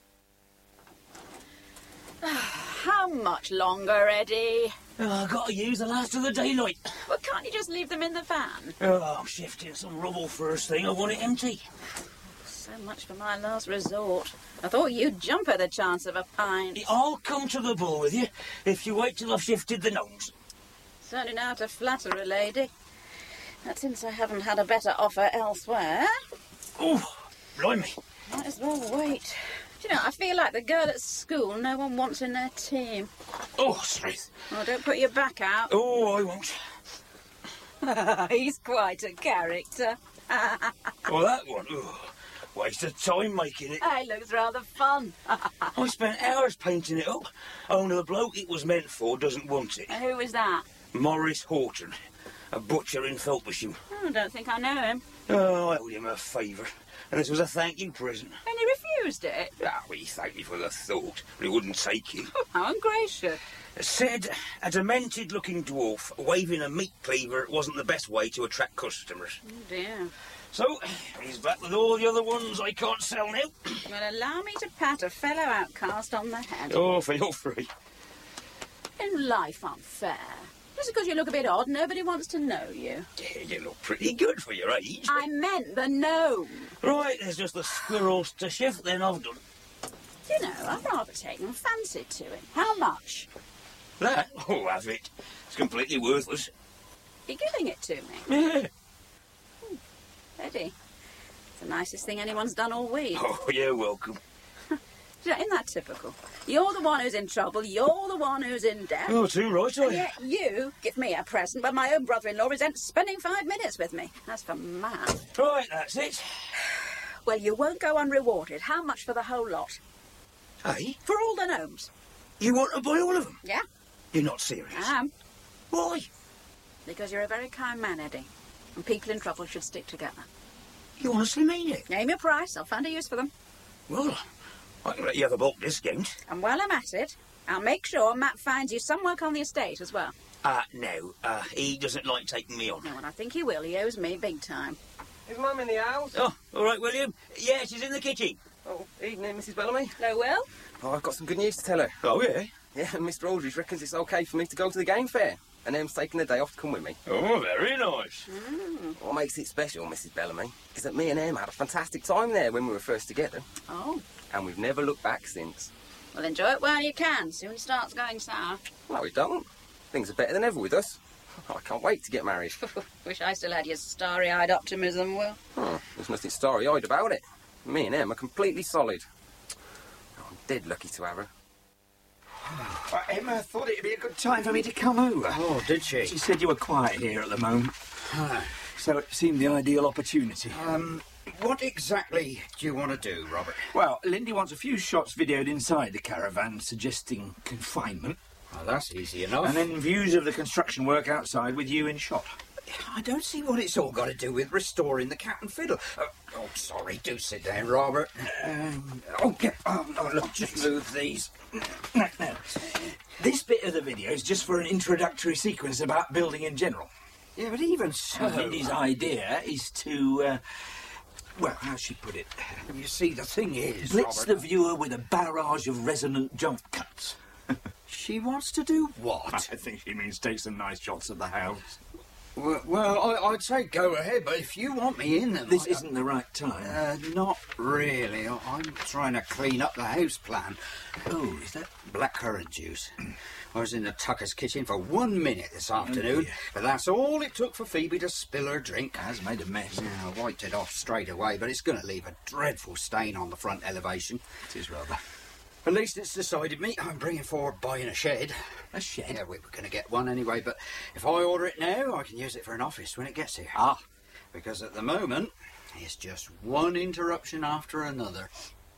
How much longer, Eddie? Oh, I've got to use the last of the daylight. Well, can't you just leave them in the van? Oh, I'm shifting some rubble first thing. I want it empty. So much for my last resort. I thought you'd jump at the chance of a pint. I'll come to the ball with you if you wait till I've shifted the gnomes. Certainly know how to flatter a lady. But since I haven't had a better offer elsewhere... Oh, blimey. Might as well wait. Do you know, I feel like the girl at school no one wants in their team. Oh, Straith. Oh, don't put your back out. Oh, I won't. He's quite a character. Oh, that one? Oh, waste of time making it. It looks rather fun. I spent hours painting it up. Only the bloke it was meant for doesn't want it. Who was that? Morris Horton, a butcher in Felpersham. Oh, I don't think I know him. Oh, I owed him a favour, and this was a thank you present. And he refused it? Ah, well, he thanked me for the thought, but he wouldn't take it. Oh, how ungracious. Said a demented-looking dwarf waving a meat cleaver wasn't the best way to attract customers. Oh, dear. So, he's back with all the other ones I can't sell now. Well, allow me to pat a fellow outcast on the head. Oh, feel free. In life, I'm fair. Just because you look a bit odd, nobody wants to know you. Yeah, you look pretty good for your age. I meant the gnome. Right, there's just the squirrels to shift, then I've done. You know, I've rather taken fancy to him. How much? That? Oh, have it. It's completely worthless. You're giving it to me? Yeah. Hmm. Eddie, it's the nicest thing anyone's done all week. Oh, you're welcome. You know, isn't that typical? You're the one who's in trouble, you're the one who's in debt. Oh, too right, I And yet you give me a present, but my own brother-in-law resents spending five minutes with me. That's for mad. Right, that's it. Well, you won't go unrewarded. How much for the whole lot? Hey? For all the gnomes. You want to buy all of them? Yeah. You're not serious? I am. Why? Because you're a very kind man, Eddie. And people in trouble should stick together. You honestly mean it? Name your price. I'll find a use for them. Well, I can let you have a bulk discount. And while I'm at it, I'll make sure Matt finds you some work on the estate as well. Uh, no, uh, he doesn't like taking me on. No, and I think he will. He owes me big time. Is Mum in the house? Oh, all right, William. Yeah, she's in the kitchen. Oh, evening, Missus Bellamy. Hello, Will. Oh, I've got some good news to tell her. Oh, yeah? Yeah, Mister Aldridge reckons it's okay for me to go to the game fair. And Em's taking the day off to come with me. Oh, very nice. Mm. What makes it special, Missus Bellamy, is that me and Em had a fantastic time there when we were first together. Oh. And we've never looked back since. Well, enjoy it while you can. Soon it starts going south. No, we don't. Things are better than ever with us. I can't wait to get married. Wish I still had your starry-eyed optimism, Will. Oh, there's nothing starry-eyed about it. Me and Em are completely solid. Oh, I'm dead lucky to have her. Well, Emma thought it'd be a good time for me to come over. Oh, did she? She said you were quiet here at the moment. So it seemed the ideal opportunity. Um, what exactly do you want to do, Robert? Well, Lindy wants a few shots videoed inside the caravan suggesting confinement. Well, that's easy enough. And then views of the construction work outside with you in shot. I don't see what it's all got to do with restoring the Cat and Fiddle. Uh, oh, sorry, do sit down, Robert. Um, okay. Oh, no, look, just move these. No, no. This bit of the video is just for an introductory sequence about building in general. Yeah, but even so... Lindy's idea is to, uh, well, how'd she put it? You see, the thing is, Blitz Robert... the viewer with a barrage of resonant jump cuts. She wants to do what? I think she means take some nice shots of the house. Well, well I, I'd say go ahead, but if you want me in them... This I, isn't the right time. Uh, not really. I, I'm trying to clean up the house plan. Oh, is that... Blackcurrant juice. I was in the Tucker's kitchen for one minute this afternoon, oh, but that's all it took for Phoebe to spill her drink. Has made a mess. Yeah, I wiped it off straight away, but it's going to leave a dreadful stain on the front elevation. It is rather. At least it's decided me. I'm bringing forward buying a shed. A shed? Yeah, we were going to get one anyway, but if I order it now, I can use it for an office when it gets here. Ah. Because at the moment, it's just one interruption after another.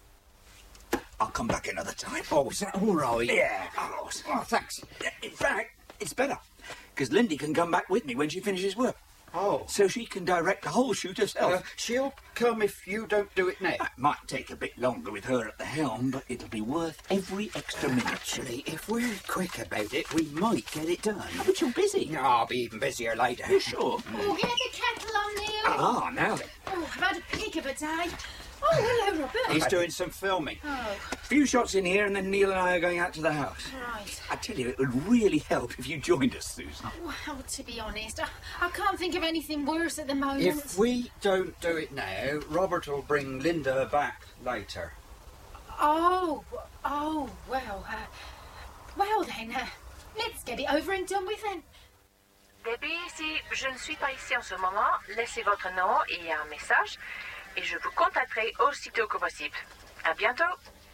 I'll come back another time. Oh, is that all right? Yeah, of course. Oh, thanks. In fact, it's better, because Lindy can come back with me when she finishes work. Oh. So she can direct the whole shoot herself. Uh, she'll come if you don't do it now. It might take a bit longer with her at the helm, but it'll be worth every extra minute. Actually, if we're quick about it, we might get it done. Oh, but you're busy. No, I'll be even busier later. You sure? Oh, get the kettle on, Neil. Ah, now then. Oh, I've had a pick of a day. Oh, hello, Robert. He's doing some filming. Oh. A few shots in here, and then Neil and I are going out to the house. Right. I tell you, it would really help if you joined us, Susan. Well, to be honest, I, I can't think of anything worse at the moment. If we don't do it now, Robert will bring Linda back later. Oh, oh, well, uh, well then, uh, let's get it over and done with then. Debbie, si je ne suis pas ici en ce moment, laissez votre nom et un message, et je vous contacterai aussitôt que possible. À bientôt.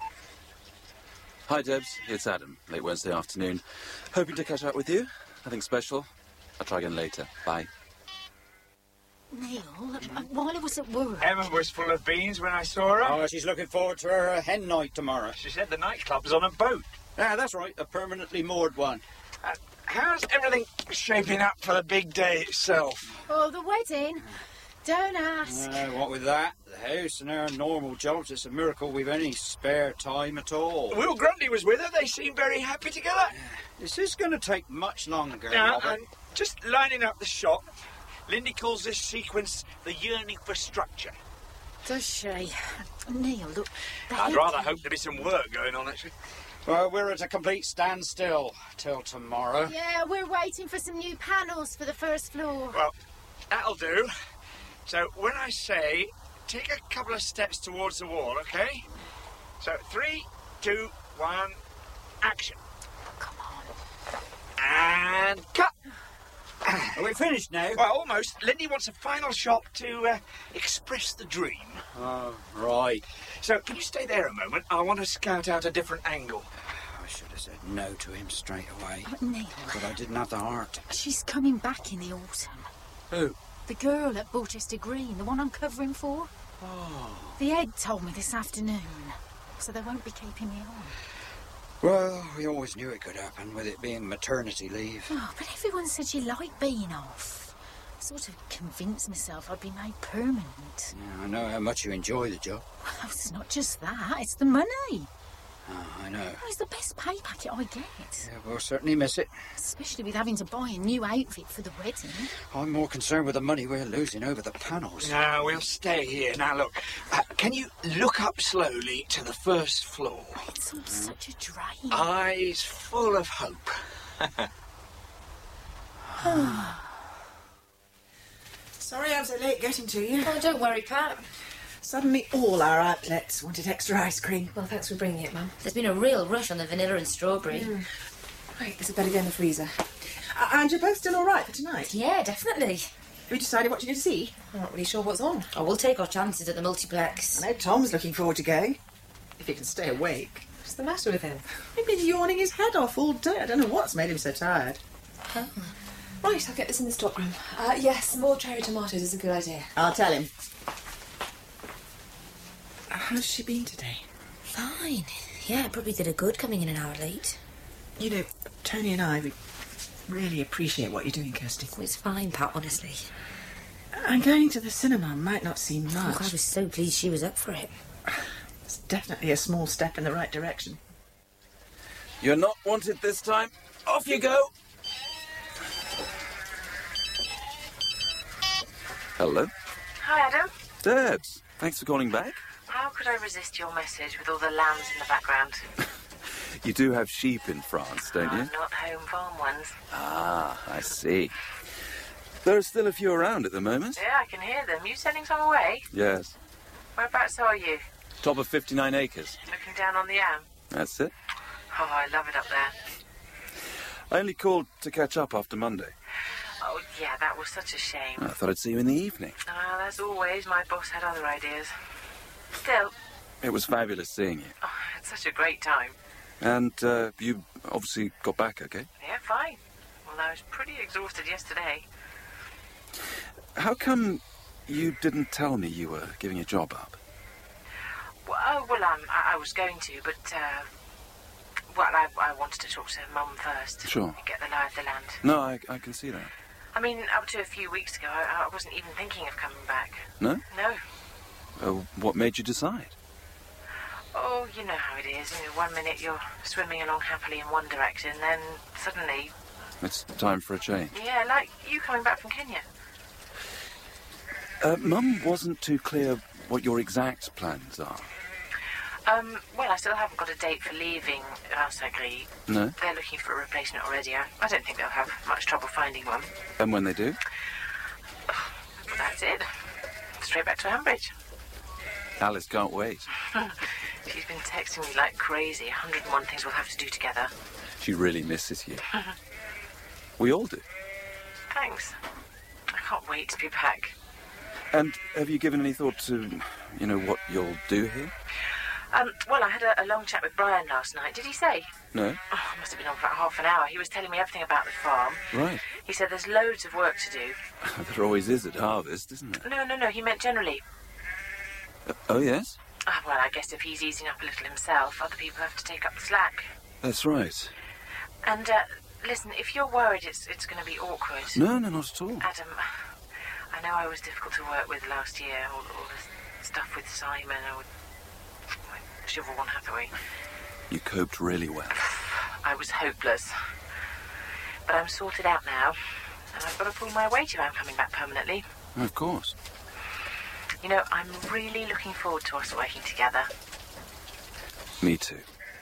Hi, Debs. It's Adam. Late Wednesday afternoon. Hoping to catch up with you. Nothing special. I'll try again later. Bye. Neil, uh, while I was at work... Emma was full of beans when I saw her. Oh, she's looking forward to her uh, hen night tomorrow. She said the nightclub's on a boat. Yeah, that's right. A permanently moored one. Uh, how's everything shaping up for the big day itself? Oh, the wedding? Don't ask. Uh, what with that, the house and our normal jobs, it's a miracle we've any spare time at all. Will Grundy was with her. They seem very happy together. Is this going to take much longer, Yeah, Robert? and just lining up the shot, Lindy calls this sequence the yearning for structure. Does she? Neil, look... I'd rather hope there'd be some work going on, actually. Well, we're at a complete standstill till tomorrow. Yeah, we're waiting for some new panels for the first floor. Well, that'll do. So when I say, take a couple of steps towards the wall, OK? So three, two, one, action. Come on. And cut. Are we finished now? Well, almost. Lindy wants a final shot to uh, express the dream. Oh, right. So can you stay there a moment? I want to scout out a different angle. I should have said no to him straight away. But Neil... But I didn't have the heart. She's coming back in the autumn. Who? The girl at Borchester Green, the one I'm covering for. Oh. The Ed told me this afternoon, so they won't be keeping me on. Well, we always knew it could happen with it being maternity leave. Oh, but everyone said she liked being off. I sort of convinced myself I'd be made permanent. Yeah, I know how much you enjoy the job. Well, it's not just that, it's the money. Oh, I know. Well, it's the best pay packet I get. Yeah, we'll certainly miss it. Especially with having to buy a new outfit for the wedding. I'm more concerned with the money we're losing over the panels. No, we'll stay here. Now, look, uh, can you look up slowly to the first floor? It's all such a drain. Eyes full of hope. Sorry I'm so late getting to you. Oh, don't worry, Pat. Suddenly all our outlets wanted extra ice cream. Well, thanks for bringing it, Mum. There's been a real rush on the vanilla and strawberry. Mm. Right, there's a better go in the freezer. Uh, and you're both still all right for tonight? Yeah, definitely. Have you decided what you're going to see? I'm not really sure what's on. Oh, we'll take our chances at the multiplex. I know Tom's looking forward to going. If he can stay awake. What's the matter with him? He's been yawning his head off all day. I don't know what's made him so tired. Huh? Right, I'll get this in the stockroom. Uh, yes, more cherry tomatoes is a good idea. I'll tell him. How's she been today? Fine. Yeah, probably did her good coming in an hour late. You know, Tony and I, we really appreciate what you're doing, Kirsty. Oh, it's fine, Pat, honestly. And going to the cinema might not seem much. Oh, I was so pleased she was up for it. It's definitely a small step in the right direction. You're not wanted this time. Off you go. Hello? Hi, Adam. Debs, thanks for calling back. How could I resist your message with all the lambs in the background? You do have sheep in France, don't oh, you? Not home farm ones. Ah, I see. There are still a few around at the moment. Yeah, I can hear them. You sending some away? Yes. Whereabouts are you? Top of fifty-nine acres. Looking down on the Am? That's it. Oh, I love it up there. I only called to catch up after Monday. Oh, yeah, that was such a shame. I thought I'd see you in the evening. Ah, as always, my boss had other ideas. Still. It was fabulous seeing you. Oh, it's such a great time. And uh, you obviously got back okay? Yeah, fine. Well, I was pretty exhausted yesterday. How come you didn't tell me you were giving your job up? Well, oh, well um, I, I was going to, but, uh, well, I, I wanted to talk to Mum first. Sure. And get the lie of the land. No, I, I can see that. I mean, up to a few weeks ago, I, I wasn't even thinking of coming back. No? No. Uh, what made you decide? Oh, you know how it is. You know, one minute you're swimming along happily in one direction, then suddenly... It's time for a change. Yeah, like you coming back from Kenya. Uh, Mum wasn't too clear what your exact plans are. Um, well, I still haven't got a date for leaving Alsagri. No? They're looking for a replacement already. I, I don't think they'll have much trouble finding one. And when they do? That's it. Straight back to Ambridge. Alice can't wait. She's been texting me like crazy. a hundred and one things we'll have to do together. She really misses you. We all do. Thanks. I can't wait to be back. And have you given any thought to, you know, what you'll do here? Um, well, I had a, a long chat with Brian last night. Did he say? No? Oh, must have been on for about half an hour. He was telling me everything about the farm. Right. He said there's loads of work to do. There always is at harvest, isn't there? No, no, no. He meant generally. Uh, oh, yes? Ah, well, I guess if he's easing up a little himself, other people have to take up the slack. That's right. And, uh, listen, if you're worried it's it's going to be awkward... No, no, not at all. Adam, I know I was difficult to work with last year. All, all the stuff with Simon, or with Chivalry Hathaway. You coped really well. I was hopeless. But I'm sorted out now, and I've got to pull my weight if I'm coming back permanently. Of course. You know, I'm really looking forward to us working together. Me too.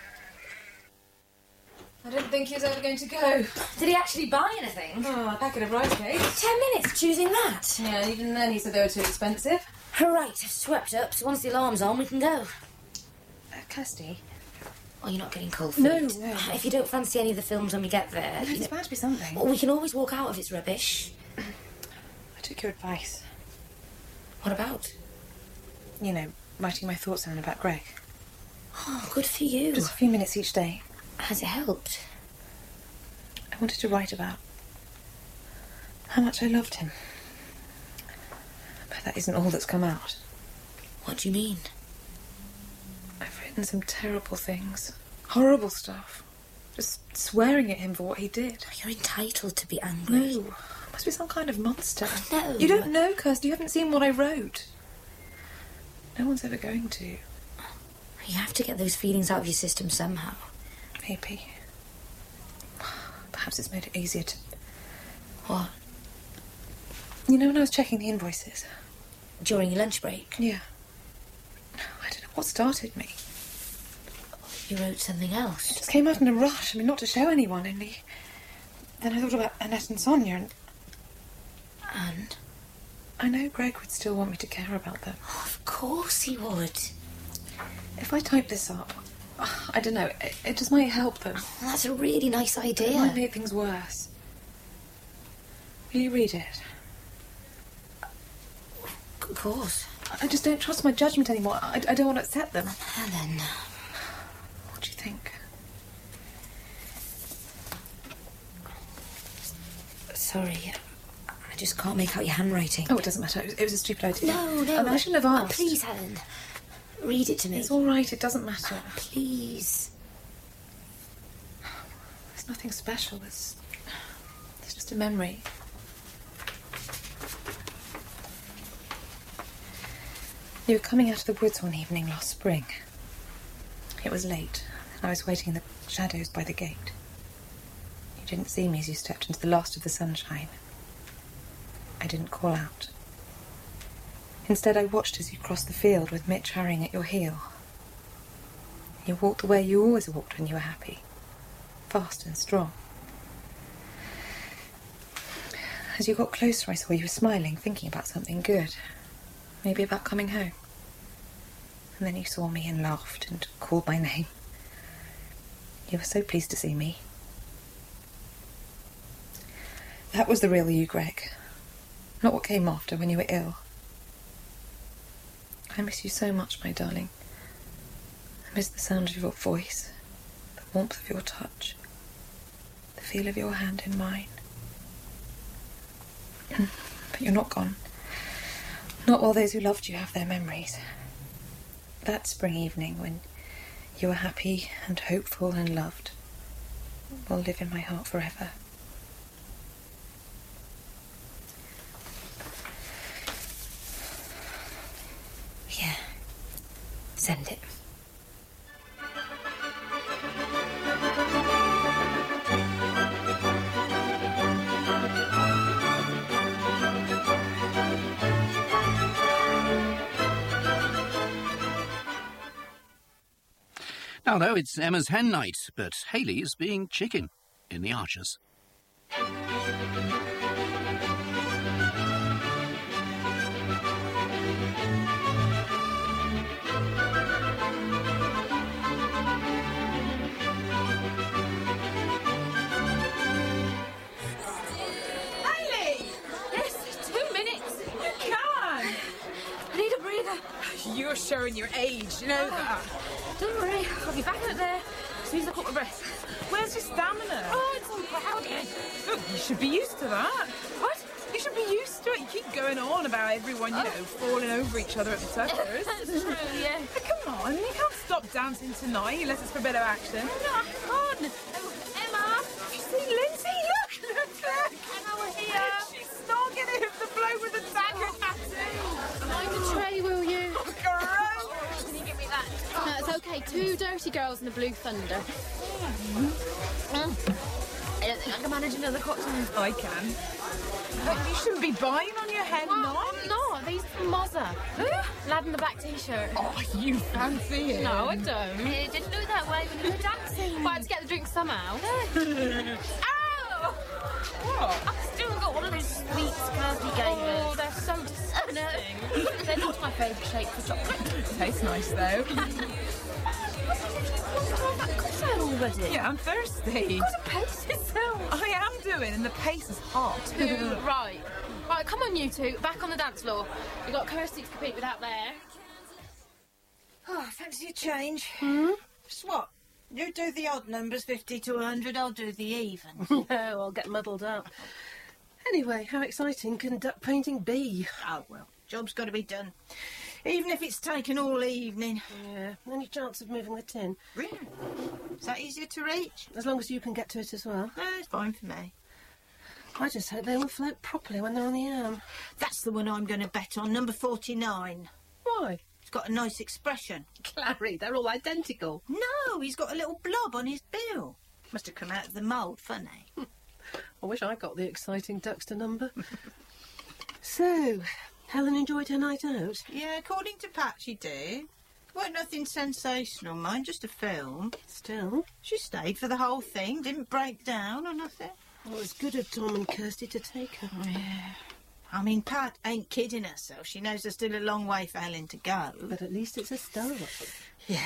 I didn't think he was ever going to go. Did he actually buy anything? Oh, a packet of rice cakes. Ten minutes choosing that. Yeah, even then he said they were too expensive. All right, I've swept up, so once the alarm's on, we can go. Uh, Kirsty? Oh, you're not getting cold feet? No, no. If you don't fancy any of the films when we get there... No, it's bound to be something. Well, we can always walk out if it's rubbish. I took your advice. What about? You know, writing my thoughts down about Greg. Oh, good for you. Just a few minutes each day. Has it helped? I wanted to write about how much I loved him. But that isn't all that's come out. What do you mean? I've written some terrible things. Horrible stuff. Just swearing at him for what he did. You're entitled to be angry. No. Must be some kind of monster. No. You don't know, Kirsty. You haven't seen what I wrote. No one's ever going to. You have to get those feelings out of your system somehow. Maybe. Perhaps it's made it easier to... What? You know when I was checking the invoices? During your lunch break? Yeah. I don't know what started me. You wrote something else? It just came out in a rush. I mean, not to show anyone, only... Then I thought about Annette and Sonia and... And? I know Greg would still want me to care about them. Oh, of course he would. If I type this up, I don't know, it, it just might help them. Well, that's a really nice idea. It might make things worse. Will you read it? Of course. I just don't trust my judgment anymore. I, I don't want to upset them. Helen. What do you think? Sorry, I just can't make out your handwriting. Oh, it doesn't matter. It was, it was a stupid idea. No, no. And I shouldn't have asked. Oh, please, Helen. Read it to me. It's all right. It doesn't matter. Oh, please. There's nothing special. There's, there's just a memory. You were coming out of the woods one evening last spring. It was late, and I was waiting in the shadows by the gate. You didn't see me as you stepped into the last of the sunshine. I didn't call out. Instead, I watched as you crossed the field with Mitch hurrying at your heel. You walked the way you always walked when you were happy. Fast and strong. As you got closer, I saw you were smiling, thinking about something good. Maybe about coming home. And then you saw me and laughed and called my name. You were so pleased to see me. That was the real you, Greg. Not what came after when you were ill. I miss you so much, my darling. I miss the sound of your voice, the warmth of your touch, the feel of your hand in mine. But you're not gone. Not while those who loved you have their memories. That spring evening when you were happy and hopeful and loved will live in my heart forever. Yeah. Send it. Now, though, it's Emma's hen night, but Hayley is being chicken in The Archers. Hayley! Yes, two minutes. You can. I need a breather. You're showing your age, you know that. Don't worry, I'll be back out there as soon as I caught my breath. Where's your stamina? Oh, it's all cloudy. Look, you should be used to that. What? You should be used to it. You keep going on about everyone, you oh. know, falling over each other at the tuckers. That's true, yeah. But come on, you can't stop dancing tonight unless it's for a bit of action. No, I can't. Oh, Emma! You see Lindsay? Look, look, look. Emma, we're here. She's not going to hit the blow with a dagger tattoo. Mind the tray, will you? Gross. Can you give me that? No, it's okay. Two dirty girls and a blue thunder. Mm. Mm. I don't think I can manage another cocktail. I can. But you shouldn't be buying on your head, well, no? I'm not. These are Mozza. Who? Lad in the black t-shirt. Oh, you fancy it? No, I don't. It didn't look that way when you were dancing. Well, I had to get the drink somehow. Ow! What? I've still got one of those sweets Kirsty gave us. Oh, they're so disgusting. They're not my favourite shape for chocolate. Tastes nice, though. Already? Yeah, I'm thirsty. Got to pace yourself. I am doing, and the pace is hot. Right. Right, come on, you two. Back on the dance floor. We've got Kirsty to compete with out there. Oh, fancy a change. Hmm? Just what? You do the odd numbers, fifty to a hundred, I'll do the even. No, I'll get muddled up. Anyway, how exciting can duck painting be? Oh, well, job's got to be done. Even if it's taken all evening. Yeah, any chance of moving the tin? Really? Is that easier to reach? As long as you can get to it as well. No, it's fine for me. I just hope they will float properly when they're on the arm. That's the one I'm going to bet on, number forty-nine. Why? It's got a nice expression. Clary, they're all identical. No, he's got a little blob on his bill. Must have come out of the mould, funny. I wish I got the exciting Duxter number. So, Helen enjoyed her night out? Yeah, according to Pat, she did. Weren't nothing sensational, mind, just a film. Still? She stayed for the whole thing, didn't break down or nothing. Well, it's good of Tom and Kirsty to take her. Yeah. I mean, Pat ain't kidding herself. She knows there's still a long way for Helen to go. But at least it's a start. Yeah.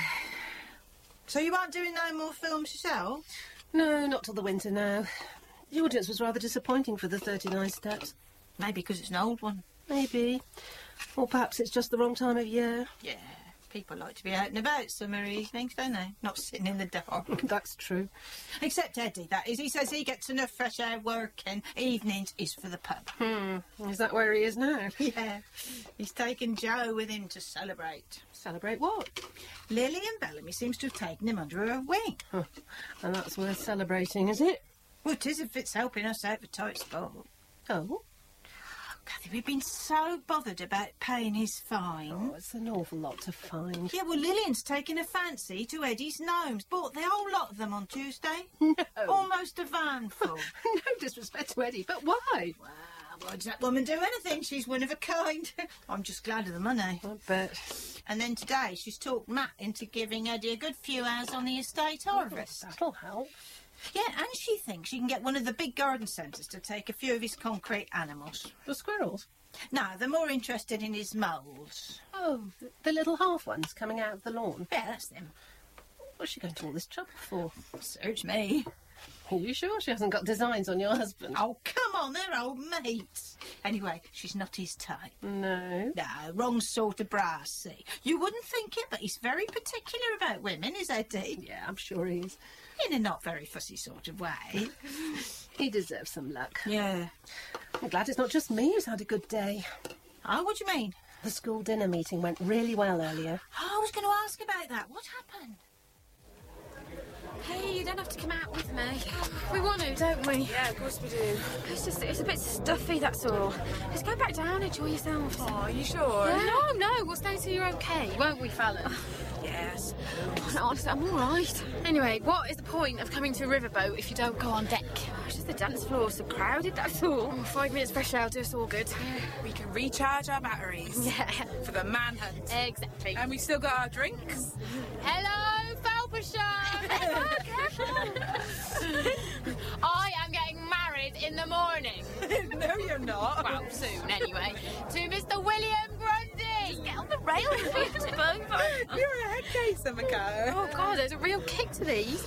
So you aren't doing no more films yourself? No, not till the winter now. The audience was rather disappointing for the thirty-nine steps. Maybe because it's an old one. Maybe. Or perhaps it's just the wrong time of year. Yeah. People like to be out and about summer evenings, don't they? Not sitting in the dark. That's true. Except Eddie, that is. He says he gets enough fresh air working. Evenings is for the pub. Hmm. Is that where he is now? Yeah. He's taken Joe with him to celebrate. Celebrate what? Lily and Bellamy seems to have taken him under her wing. Huh. And that's worth celebrating, is it? Well, it is if it's helping us out of a tight spot. Oh? Cathy, we've been so bothered about paying his fine. Oh, it's an awful lot to find. Yeah, well, Lillian's taken a fancy to Eddie's gnomes. Bought the whole lot of them on Tuesday. No. Almost a van full. No disrespect to Eddie, but why? Well, why does that woman do anything? She's one of a kind. I'm just glad of the money. I bet. And then today she's talked Matt into giving Eddie a good few hours on the estate harvest. Oh, that'll help. Yeah, and she thinks she can get one of the big garden centres to take a few of his concrete animals. The squirrels? No, they're more interested in his moles. Oh, the, the little half ones coming out of the lawn? Yeah, that's them. What's she going to all this trouble for? Search me. Are you sure she hasn't got designs on your husband? Oh, come on, they're old mates. Anyway, she's not his type. No? No, wrong sort of brass, see. You wouldn't think it, but he's very particular about women, is Eddie? Yeah, I'm sure he is. In a not very fussy sort of way. He deserves some luck. Yeah. I'm glad it's not just me who's had a good day. Oh, what do you mean? The school dinner meeting went really well earlier. Oh, I was going to ask about that. What happened? Hey, you don't have to come out with me. We want to, don't we? Yeah, of course we do. It's just, it's a bit stuffy, that's all. Let's go back down, enjoy yourself. Oh, are you sure? Yeah, no, no, we'll stay till you're okay, won't we, Fallon? Yes. Oh, honestly, I'm all right. Anyway, what is the point of coming to a riverboat if you don't go on deck? It's just the dance floor's so crowded, that's all. Oh, five minutes fresh air will do us all good. We can recharge our batteries. Yeah. For the manhunt. Exactly. And we still got our drinks. Hello, Falpershire! Oh, careful! I am getting married in the morning. No, you're not. Well, soon, anyway. To Mister William Grundy. Just get on the rail and be to both. You're a head case, Emma. Oh, God, there's a real kick to these.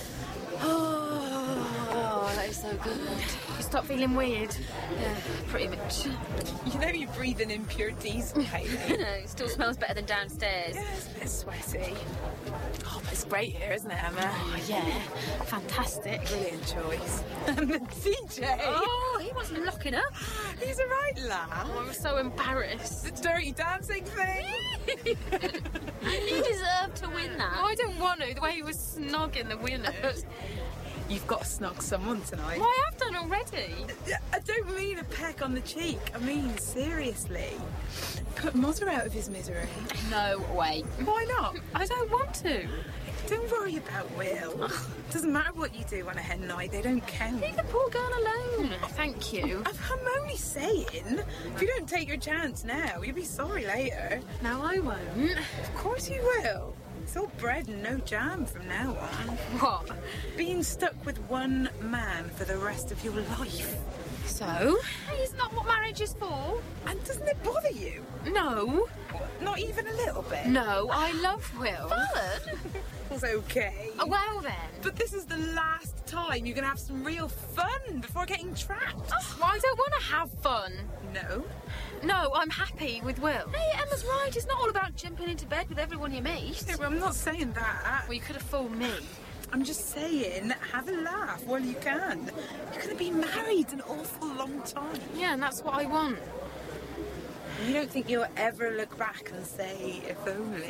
Oh, that is so good. You stop feeling weird? Yeah, pretty much. You know you're breathing in pure diesel, Hayley. No, it still smells better than downstairs. Yeah, it's a bit sweaty. Oh, but it's great here, isn't it, Emma? Oh, yeah. Fantastic. Brilliant choice. And the D J. Oh, he wasn't locking up. He's a right lad. Oh, I was so embarrassed. The dirty dancing thing. You deserve to win that. Oh, I don't want to, the way he was snogging the winners. You've got to snog someone tonight. Well, I have done already. I don't mean a peck on the cheek. I mean, seriously. Put Mozzer out of his misery. No way. Why not? I don't want to. Don't worry about Will. Doesn't matter what you do on a hen night, they don't count. Leave the poor girl alone. Thank you. I'm only saying, if you don't take your chance now, you'll be sorry later. No, I won't. Of course you will. It's all bread and no jam from now on. What? Being stuck with one man for the rest of your life. So? Hey, isn't that what marriage is for? And doesn't it bother you? No. Not even a little bit? No, I love Will. Fun? It's okay. Oh, well then. But this is the last time you're going to have some real fun before getting trapped. Oh, well, I don't want to have fun. No? No, I'm happy with Will. Hey, Emma's right. It's not all about jumping into bed with everyone you meet. Yeah, well, I'm not saying that. Well, you could have fooled me. I'm just saying, have a laugh while you can. You're going to be married an awful long time. Yeah, and that's what I want. You don't think you'll ever look back and say, if only?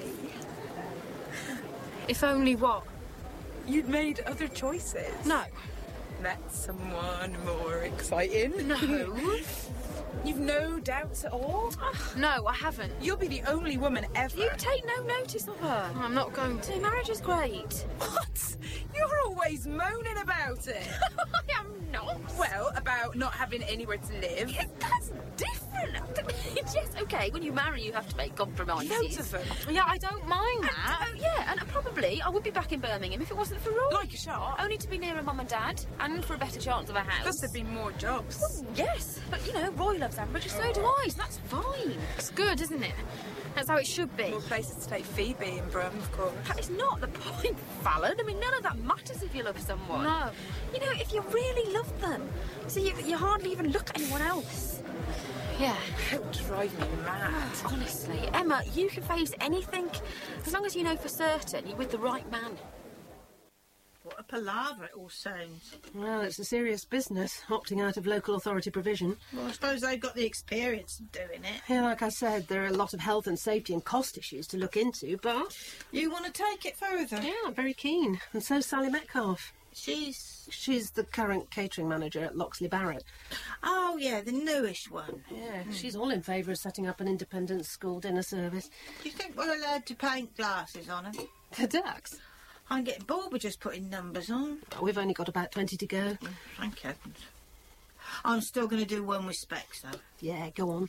If only what? You'd made other choices. No. Met someone more exciting. No. You've no doubts at all? No, I haven't. You'll be the only woman ever. You take no notice of her. I'm not going to. Marriage is great. What? You're always moaning about it. I am not. Well, about not having anywhere to live. Yeah, that's different. Yes, okay, when you marry you have to make compromises. Loads of them. Yeah, I don't mind that. And, uh, yeah, and probably I would be back in Birmingham if it wasn't for Roy. Like a shot. Only to be nearer mum and dad and for a better chance of a house. Plus there'd be more jobs. Well, yes, but you know, Roy loves Ambridge, so do I, so that's fine. It's good, isn't it? That's how it should be. More places to take Phoebe and Brum, of course. That is not the point, Fallon. I mean, none of that matters if you love someone. No. You know, if you really love them, so you, you hardly even look at anyone else. Yeah. It'll drive me mad. Honestly, Emma, you can face anything as long as you know for certain you're with the right man. What a palaver it all sounds. Well, it's a serious business, opting out of local authority provision. Well, I suppose they've got the experience of doing it. Yeah, like I said, there are a lot of health and safety and cost issues to look into, but... You want to take it further? Yeah, I'm very keen. And so's Sally Metcalfe. She's... She's the current catering manager at Loxley Barrett. Oh, yeah, the newish one. Yeah, mm. She's all in favour of setting up an independent school dinner service. Do you think we're allowed to paint glasses on them? The ducks? I'm getting bored with just putting numbers on. Oh, we've only got about twenty to go. Oh, thank heavens. I'm still going to do one with specs, though. Yeah, go on.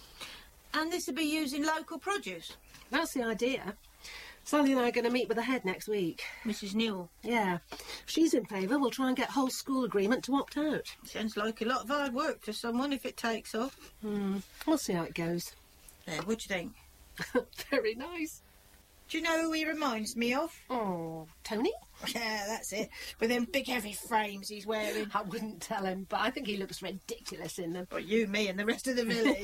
And this will be using local produce? That's the idea. Sally and I are going to meet with the head next week. Missus Newell? Yeah. If she's in favour, we'll try and get whole school agreement to opt out. Sounds like a lot of hard work for someone if it takes off. Hmm. We'll see how it goes. Yeah, what do you think? Very nice. Do you know who he reminds me of? Oh, Tony? Yeah, that's it. With them big heavy frames he's wearing. I wouldn't tell him, but I think he looks ridiculous in them. Well, you, me and the rest of the village.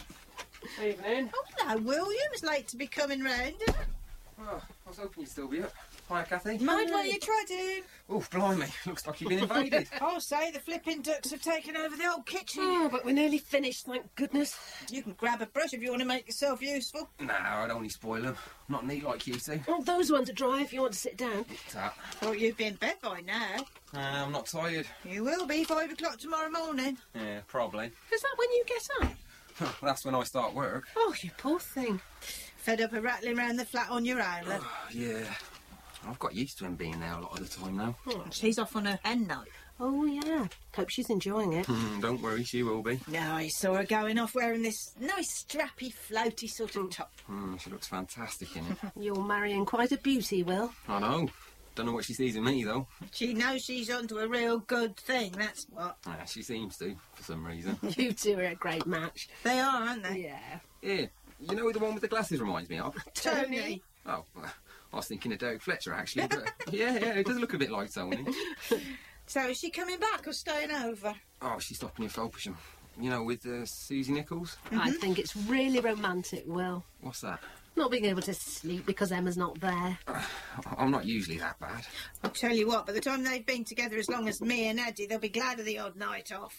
Evening. Oh, hello, William. It's late to be coming round. Oh, I was hoping you'd still be up. Hi, Kathy. Mind what you're treading. Oh, blimey. Looks like you've been invaded. I'll say the flipping ducks have taken over the old kitchen. Oh, but we're nearly finished, thank goodness. You can grab a brush if you want to make yourself useful. No, I'd only spoil them. Not neat like you two. Oh, those ones are dry if you want to sit down. That. Thought you'd be in bed by now. Uh, I'm not tired. You will be five o'clock tomorrow morning. Yeah, probably. Is that when you get up? That's when I start work. Oh, you poor thing. Fed up of rattling round the flat on your own, love? Oh, yeah. I've got used to him being there a lot of the time now. Oh, she's off on her hen night. Oh, yeah. Hope she's enjoying it. Don't worry, she will be. No, I saw her going off wearing this nice strappy, floaty sort of top. Mm, she looks fantastic in it. You're marrying quite a beauty, Will. I know. Don't know what she sees in me, though. She knows she's onto a real good thing, that's what. Yeah, she seems to, for some reason. You two are a great match. They are, aren't they? Yeah. Yeah. You know who the one with the glasses reminds me of? Tony. Oh, well, I was thinking of Derek Fletcher, actually. But yeah, yeah, it does look a bit like Tony. So is she coming back or staying over? Oh, she's stopping in Felpersham. You know, with uh, Susie Nichols. Mm-hmm. I think it's really romantic, Will. What's that? Not being able to sleep because Emma's not there. Uh, I'm not usually that bad. I'll tell you what, by the time they've been together as long as me and Eddie, they'll be glad of the odd night off.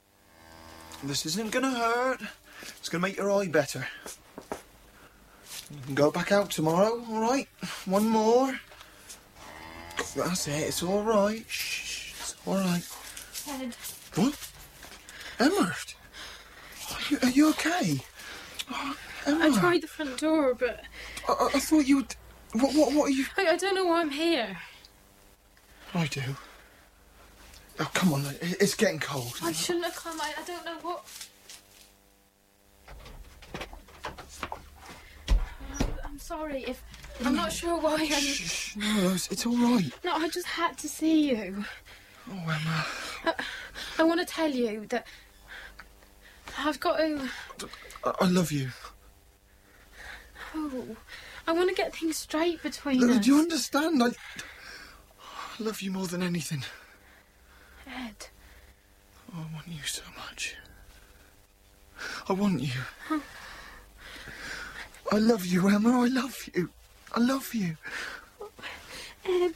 This isn't going to hurt. It's going to make your eye better. You can go back out tomorrow, all right? One more. That's it, it's all right. Shh, it's all right. Ed. What? Emma? Are you, are you okay? Oh, Emma. I tried the front door, but... I, I, I thought you would... What, what, what are you... I, I don't know why I'm here. I do. Oh, come on, it, it's getting cold. I shouldn't have come. I, I don't know what... I'm sorry if... I'm not sure why I'm... Shh, no, it's, it's all right. No, I just had to see you. Oh, Emma. I, I want to tell you that... I've got to... I, I love you. Oh, I want to get things straight between Look, us. do you understand? I, I love you more than anything. Ed. Oh, I want you so much. I want you. Huh? I love you, Emma. I love you. I love you. Ed.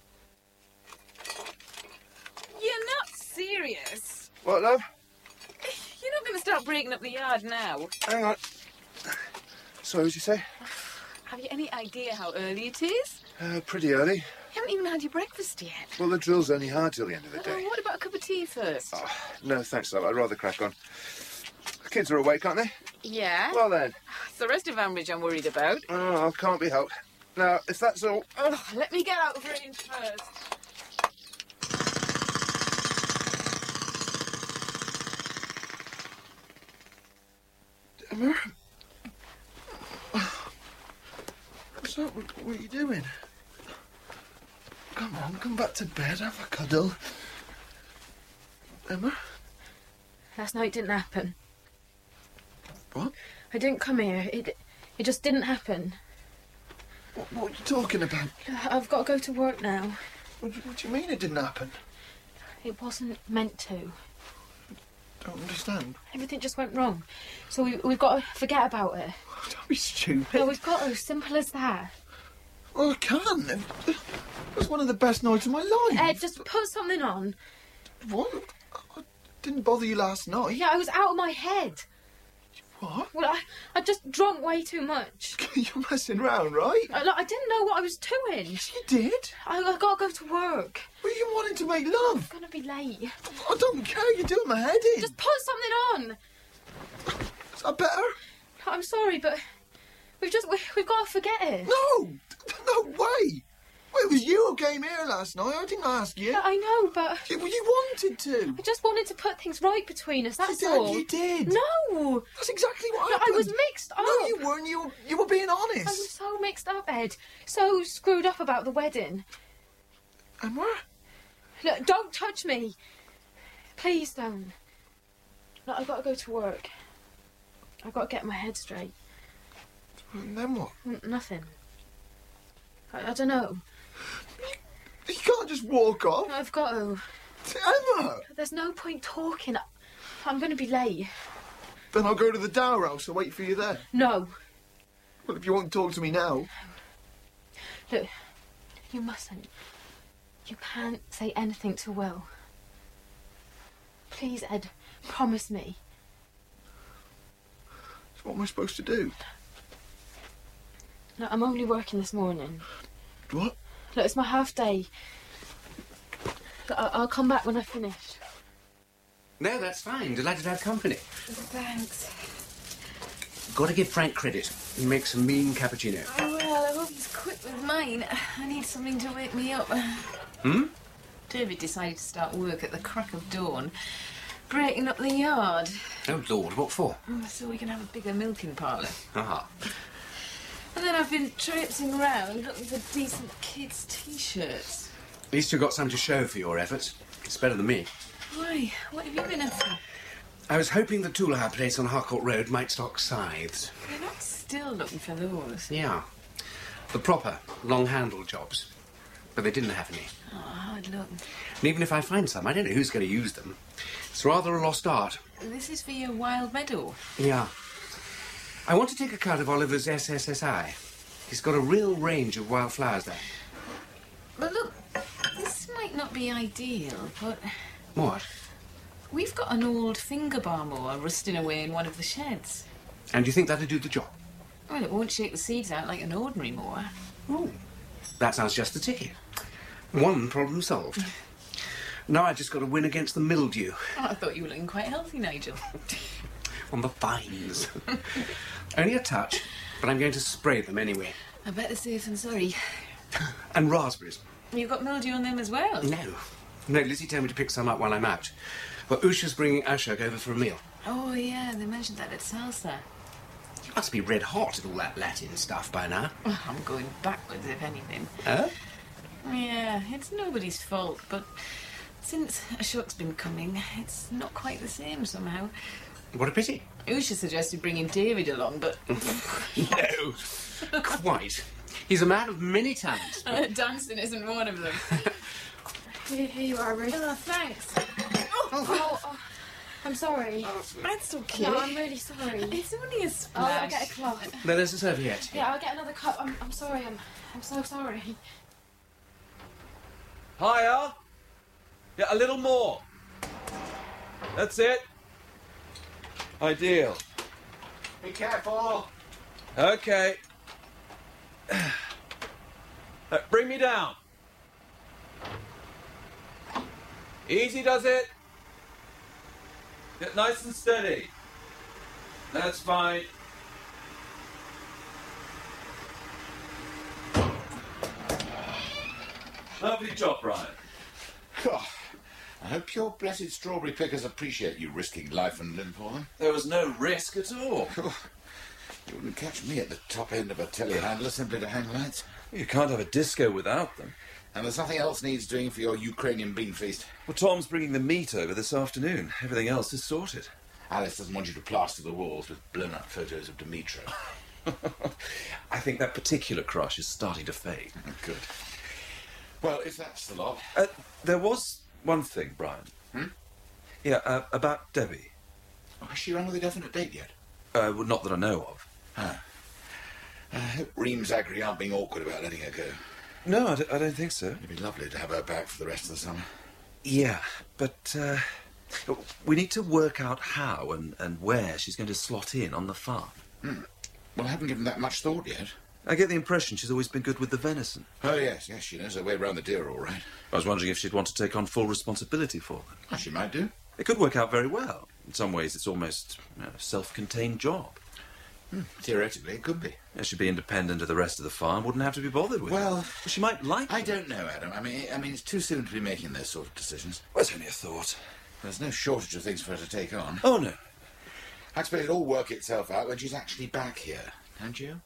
You're not serious. What, love? You're not going to start breaking up the yard now. Hang on. So, what did you say? Have you any idea how early it is? Uh, pretty early. You haven't even had your breakfast yet. Well, the drill's only hard till the end of the Oh, day. what about a cup of tea first? Oh, no, thanks, love. I'd rather crack on. Kids are awake, aren't they? Yeah. Well then. It's the rest of Ambridge I'm worried about. Oh, can't be helped. Now, if that's all... Oh, let me get out of range first. Emma? What's up? What, what are you doing? Come on, come back to bed, have a cuddle. Emma? Last night didn't happen. What? I didn't come here. It, it just didn't happen. What, what are you talking about? I've got to go to work now. What, do you- what do you mean it didn't happen? It wasn't meant to. Don't understand. Everything just went wrong. So we, we've got to forget about it. Don't be stupid. No, we've got to. Simple as that. Well, I can. It was one of the best nights of my life. Ed, just put something on. What? I didn't bother you last night. Yeah, I was out of my head. What? Well, I, I just drunk way too much. You're messing around, right? I, like, I didn't know what I was doing. Yes, you did. I, I got to go to work. Well, you wanted to make love. I'm going to be late. I don't care. You're doing my head in. Just put something on. Is that better? I'm sorry, but we've just we, we've got to forget it. No, no way. Well, it was you who came here last night. I didn't ask you. Yeah, I know, but You, well, you wanted to. I just wanted to put things right between us. That's You did, all. you did. No. That's exactly what No, I happened. was mixed up. No, you weren't. You, you were being I honest. was so mixed up, Ed. So screwed up about the wedding. And what? Look, don't touch me. Please don't. Look, I've got to go to work. I've got to get my head straight. And then what? N- nothing. I, I don't know. You can't just walk off. I've got to. Emma! There's no point talking. I'm going to be late. Then I'll go to the Dower House and wait for you there. No. Well, if you won't talk to me now. Look, you mustn't. You can't say anything to Will. Please, Ed, promise me. So what am I supposed to do? No, I'm only working this morning. What? Look, it's my half day. Look, I- I'll come back when I've finished. No, that's fine. Delighted to have company. Thanks. Got to give Frank credit. He makes a mean cappuccino. Oh, well, I hope he's quick with mine. I need something to wake me up. Hmm? David decided to start work at the crack of dawn, breaking up the yard. Oh, Lord, what for? So we can have a bigger milking parlour. Ah. And then I've been traipsing around looking for decent kids' T-shirts. At least you've got something to show for your efforts. It's better than me. Why? What have you been up to? I was hoping the tool hire place on Harcourt Road might stock scythes. You're not still looking for those. Yeah. The proper, long-handled jobs. But they didn't have any. Oh, hard luck. And even if I find some, I don't know who's going to use them. It's rather a lost art. This is for your wild meadow. Yeah. I want to take account of Oliver's S S S I. He's got a real range of wildflowers there. But look, this might not be ideal, but What? we've got an old finger bar mower rusting away in one of the sheds. And do you think that'll do the job? Well, it won't shake the seeds out like an ordinary mower. Oh. That sounds just the ticket. One problem solved. Now I've just got to win against the mildew Oh, I thought you were looking quite healthy, Nigel. on the vines. Only a touch, but I'm going to spray them anyway. I better safe than sorry. And raspberries. You've got mildew on them as well? No. No, Lizzie told me to pick some up while I'm out. But Usha's bringing Ashok over for a meal. Oh, yeah, they mentioned that at Salsa. You must be red hot at all that Latin stuff by now. Oh, I'm going backwards, if anything. Huh? Yeah, it's nobody's fault, but since Ashok's been coming, it's not quite the same somehow. What a pity. Usha suggested bringing David along, but... No, quite. He's a man of many talents. Uh, dancing isn't one of them. Here, here you are, Ruth. Oh, thanks. Oh, oh, oh, I'm sorry. That's okay. No, I'm really sorry. It's only a Oh, splash. I'll get a cloth. No, there's a serviette. Yeah, I'll get another cup. I'm, I'm sorry. I'm, I'm so sorry. Higher. Yeah, a little more. That's it. Ideal. Be careful. Okay. Uh, bring me down. Easy does it. Get nice and steady. That's fine. Lovely job, Brian. God, I hope your blessed strawberry pickers appreciate you risking life and limb for them. There was no risk at all. You wouldn't catch me at the top end of a telehandler simply to hang lights. You can't have a disco without them. And there's nothing else needs doing for your Ukrainian bean feast. Well, Tom's bringing the meat over this afternoon. Everything else is sorted. Alice doesn't want you to plaster the walls with blown-up photos of Dimitro. I think that particular crush is starting to fade. Good. Well, if that's the lot... Uh, there was one thing, Brian. Hmm? Yeah, uh, about Debbie. Oh, has she run with a definite date yet? Uh, well, not that I know of. Huh. I hope Ream Zachary aren't being awkward about letting her go. No, I, d I don't think so. It'd be lovely to have her back for the rest of the summer. Yeah, but uh, we need to work out how and, and where she's going to slot in on the farm. Hmm. Well, I haven't given that much thought yet. I get the impression she's always been good with the venison. Oh, yes, yes, she knows her way around the deer all right. I was wondering if she'd want to take on full responsibility for them. Oh, she might do. It could work out very well. In some ways, it's almost you know, a self-contained job. Hmm. Theoretically, it could be. Yeah, she'd be independent of the rest of the farm, wouldn't have to be bothered with well, it. Well, she might like I don't know, Adam. I mean, I mean, it's too soon to be making those sort of decisions. Well, it's only a thought. There's no shortage of things for her to take on. Oh, no. I expect it'll all work itself out when she's actually back here, don't you?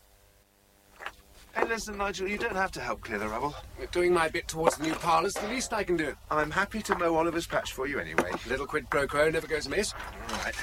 Hey, listen, Nigel, you don't have to help clear the rubble. Doing my bit towards the new parlour's the least I can do. I'm happy to mow Oliver's patch for you anyway. Little quid pro quo never goes amiss. All right.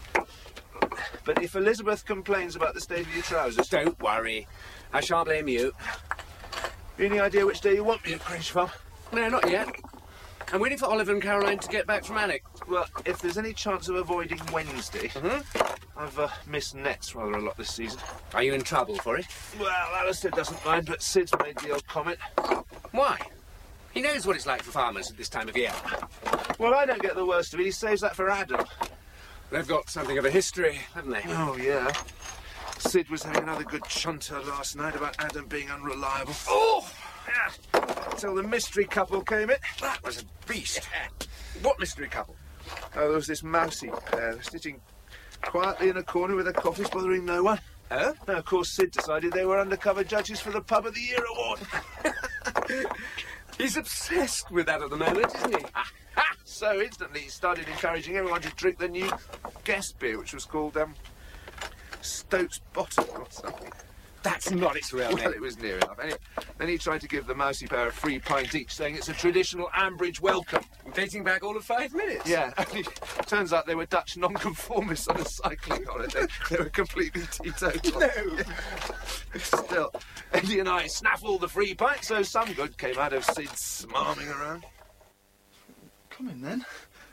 But if Elizabeth complains about the state of your trousers... Don't worry. I shan't blame you. Any idea which day you want me at Cringe Farm? No, not yet. I'm waiting for Oliver and Caroline to get back from Alec. Well, if there's any chance of avoiding Wednesday... Mm-hmm. I've uh, missed nets rather a lot this season. Are you in trouble for it? Well, Alistair doesn't mind, but Sid's made the odd comment. Why? He knows what it's like for farmers at this time of year. Well, I don't get the worst of it. He saves that for Adam. They've got something of a history, haven't they? Oh, yeah. Sid was having another good chunter last night about Adam being unreliable. Oh! Yeah. Until the mystery couple came in. That was a beast. What mystery couple? Oh, there was this mousy pair. They're sitting quietly in a corner with their coffees, bothering no one. Oh? Now, of course, Sid decided they were undercover judges for the Pub of the Year award. He's obsessed with that at the moment, isn't he? So instantly he started encouraging everyone to drink the new guest beer, which was called um, Stoat's Bottom or something. That's not its real name. Well, it was near enough. Anyway, then he tried to give the mousy pair a free pint each, saying it's a traditional Ambridge welcome. Dating back all of five minutes. Yeah, only turns out they were Dutch nonconformists on a cycling holiday. They were completely teetotal. No. Yeah. Still, Eddie and I snaffled the free pint, so some good came out of Sid smarming around. Come in, then.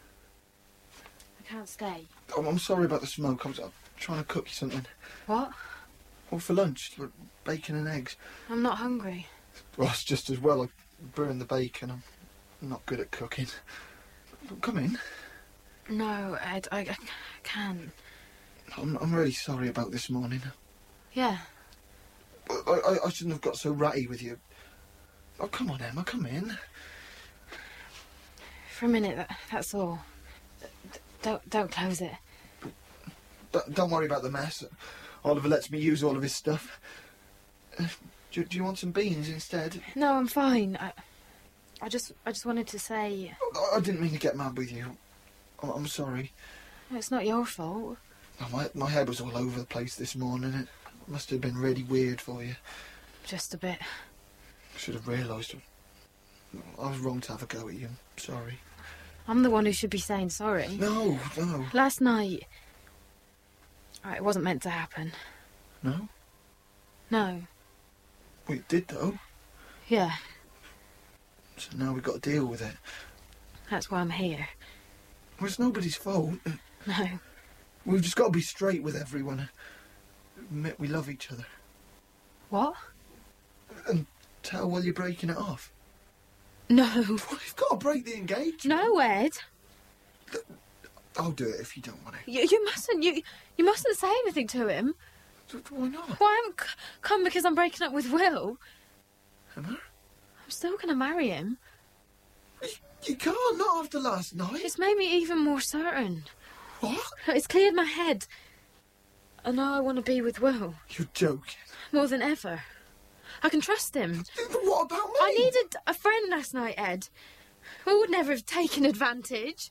I can't stay. Oh, I'm sorry about the smoke. I was I'm trying to cook you something. What? Well, for lunch, bacon and eggs. I'm not hungry. Well, it's just as well I burned the bacon. I'm not good at cooking. Come in. No, Ed, I, I can't. I'm, I'm really sorry about this morning. Yeah. I, I, I shouldn't have got so ratty with you. Oh, come on, Emma, come in. For a minute, that, that's all. D don't, don't close it. D don't worry about the mess. Oliver lets me use all of his stuff. Uh, do, do you want some beans instead? No, I'm fine. I, I just, I just wanted to say. I, I didn't mean to get mad with you. I'm, I'm sorry. It's not your fault. Oh, my, my head was all over the place this morning. It must have been really weird for you. Just a bit. I should have realised. I was wrong to have a go at you. I'm sorry. I'm the one who should be saying sorry. No, no. Last night. Right, it wasn't meant to happen. No? No. Well, it did, though. Yeah. So now we've got to deal with it. That's why I'm here. Well, it's nobody's fault. No. We've just got to be straight with everyone. Admit we love each other. What? And tell while you're breaking it off. No. Well, you've got to break the engagement. No, Ed. I'll do it if you don't want to. You, you mustn't. You you mustn't say anything to him. Why not? Well, I haven't c come because I'm breaking up with Will. Emma? I'm still going to marry him. You, you can't, not after last night. It's made me even more certain. What? It's cleared my head. I know I want to be with Will. You're joking. More than ever. I can trust him. But what about me? I needed a friend last night, Ed. Will would never have taken advantage.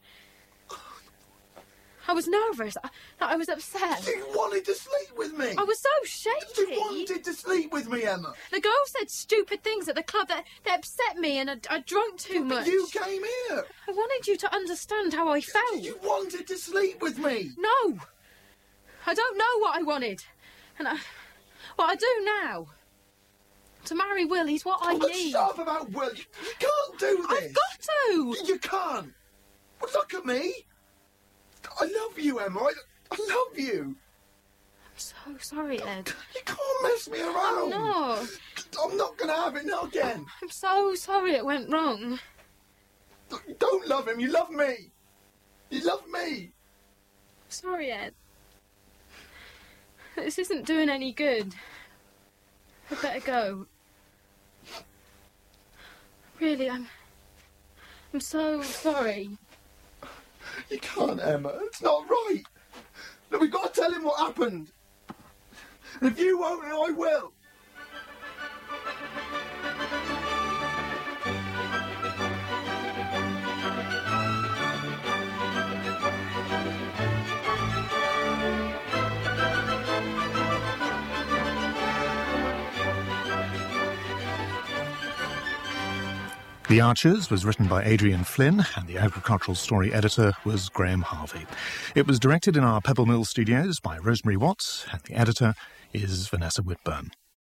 I was nervous. I, I was upset. You wanted to sleep with me. I was so shaky. You wanted to sleep with me, Emma. The girl said stupid things at the club that, that upset me, and I, I drank too much. You came here. I wanted you to understand how I felt. You wanted to sleep with me. No. I don't know what I wanted. And I, what I do now. To marry Will, he's what I oh, need. Shut up about Will. You, you can't do this. I've got to. You, you can't. Well, look at me. I love you, Emma. I, I love you. I'm so sorry, Ed. You can't mess me around. No. I'm not going to have it now again. I'm so sorry it went wrong. You don't love him. You love me. You love me. Sorry, Ed. This isn't doing any good. I better go. Really, I'm... I'm so sorry. You can't, Emma. It's not right. Look, we've got to tell him what happened. And if you won't, then I will. The Archers was written by Adrian Flynn, and the agricultural story editor was Graham Harvey. It was directed in our Pebble Mill studios by Rosemary Watts, and the editor is Vanessa Whitburn.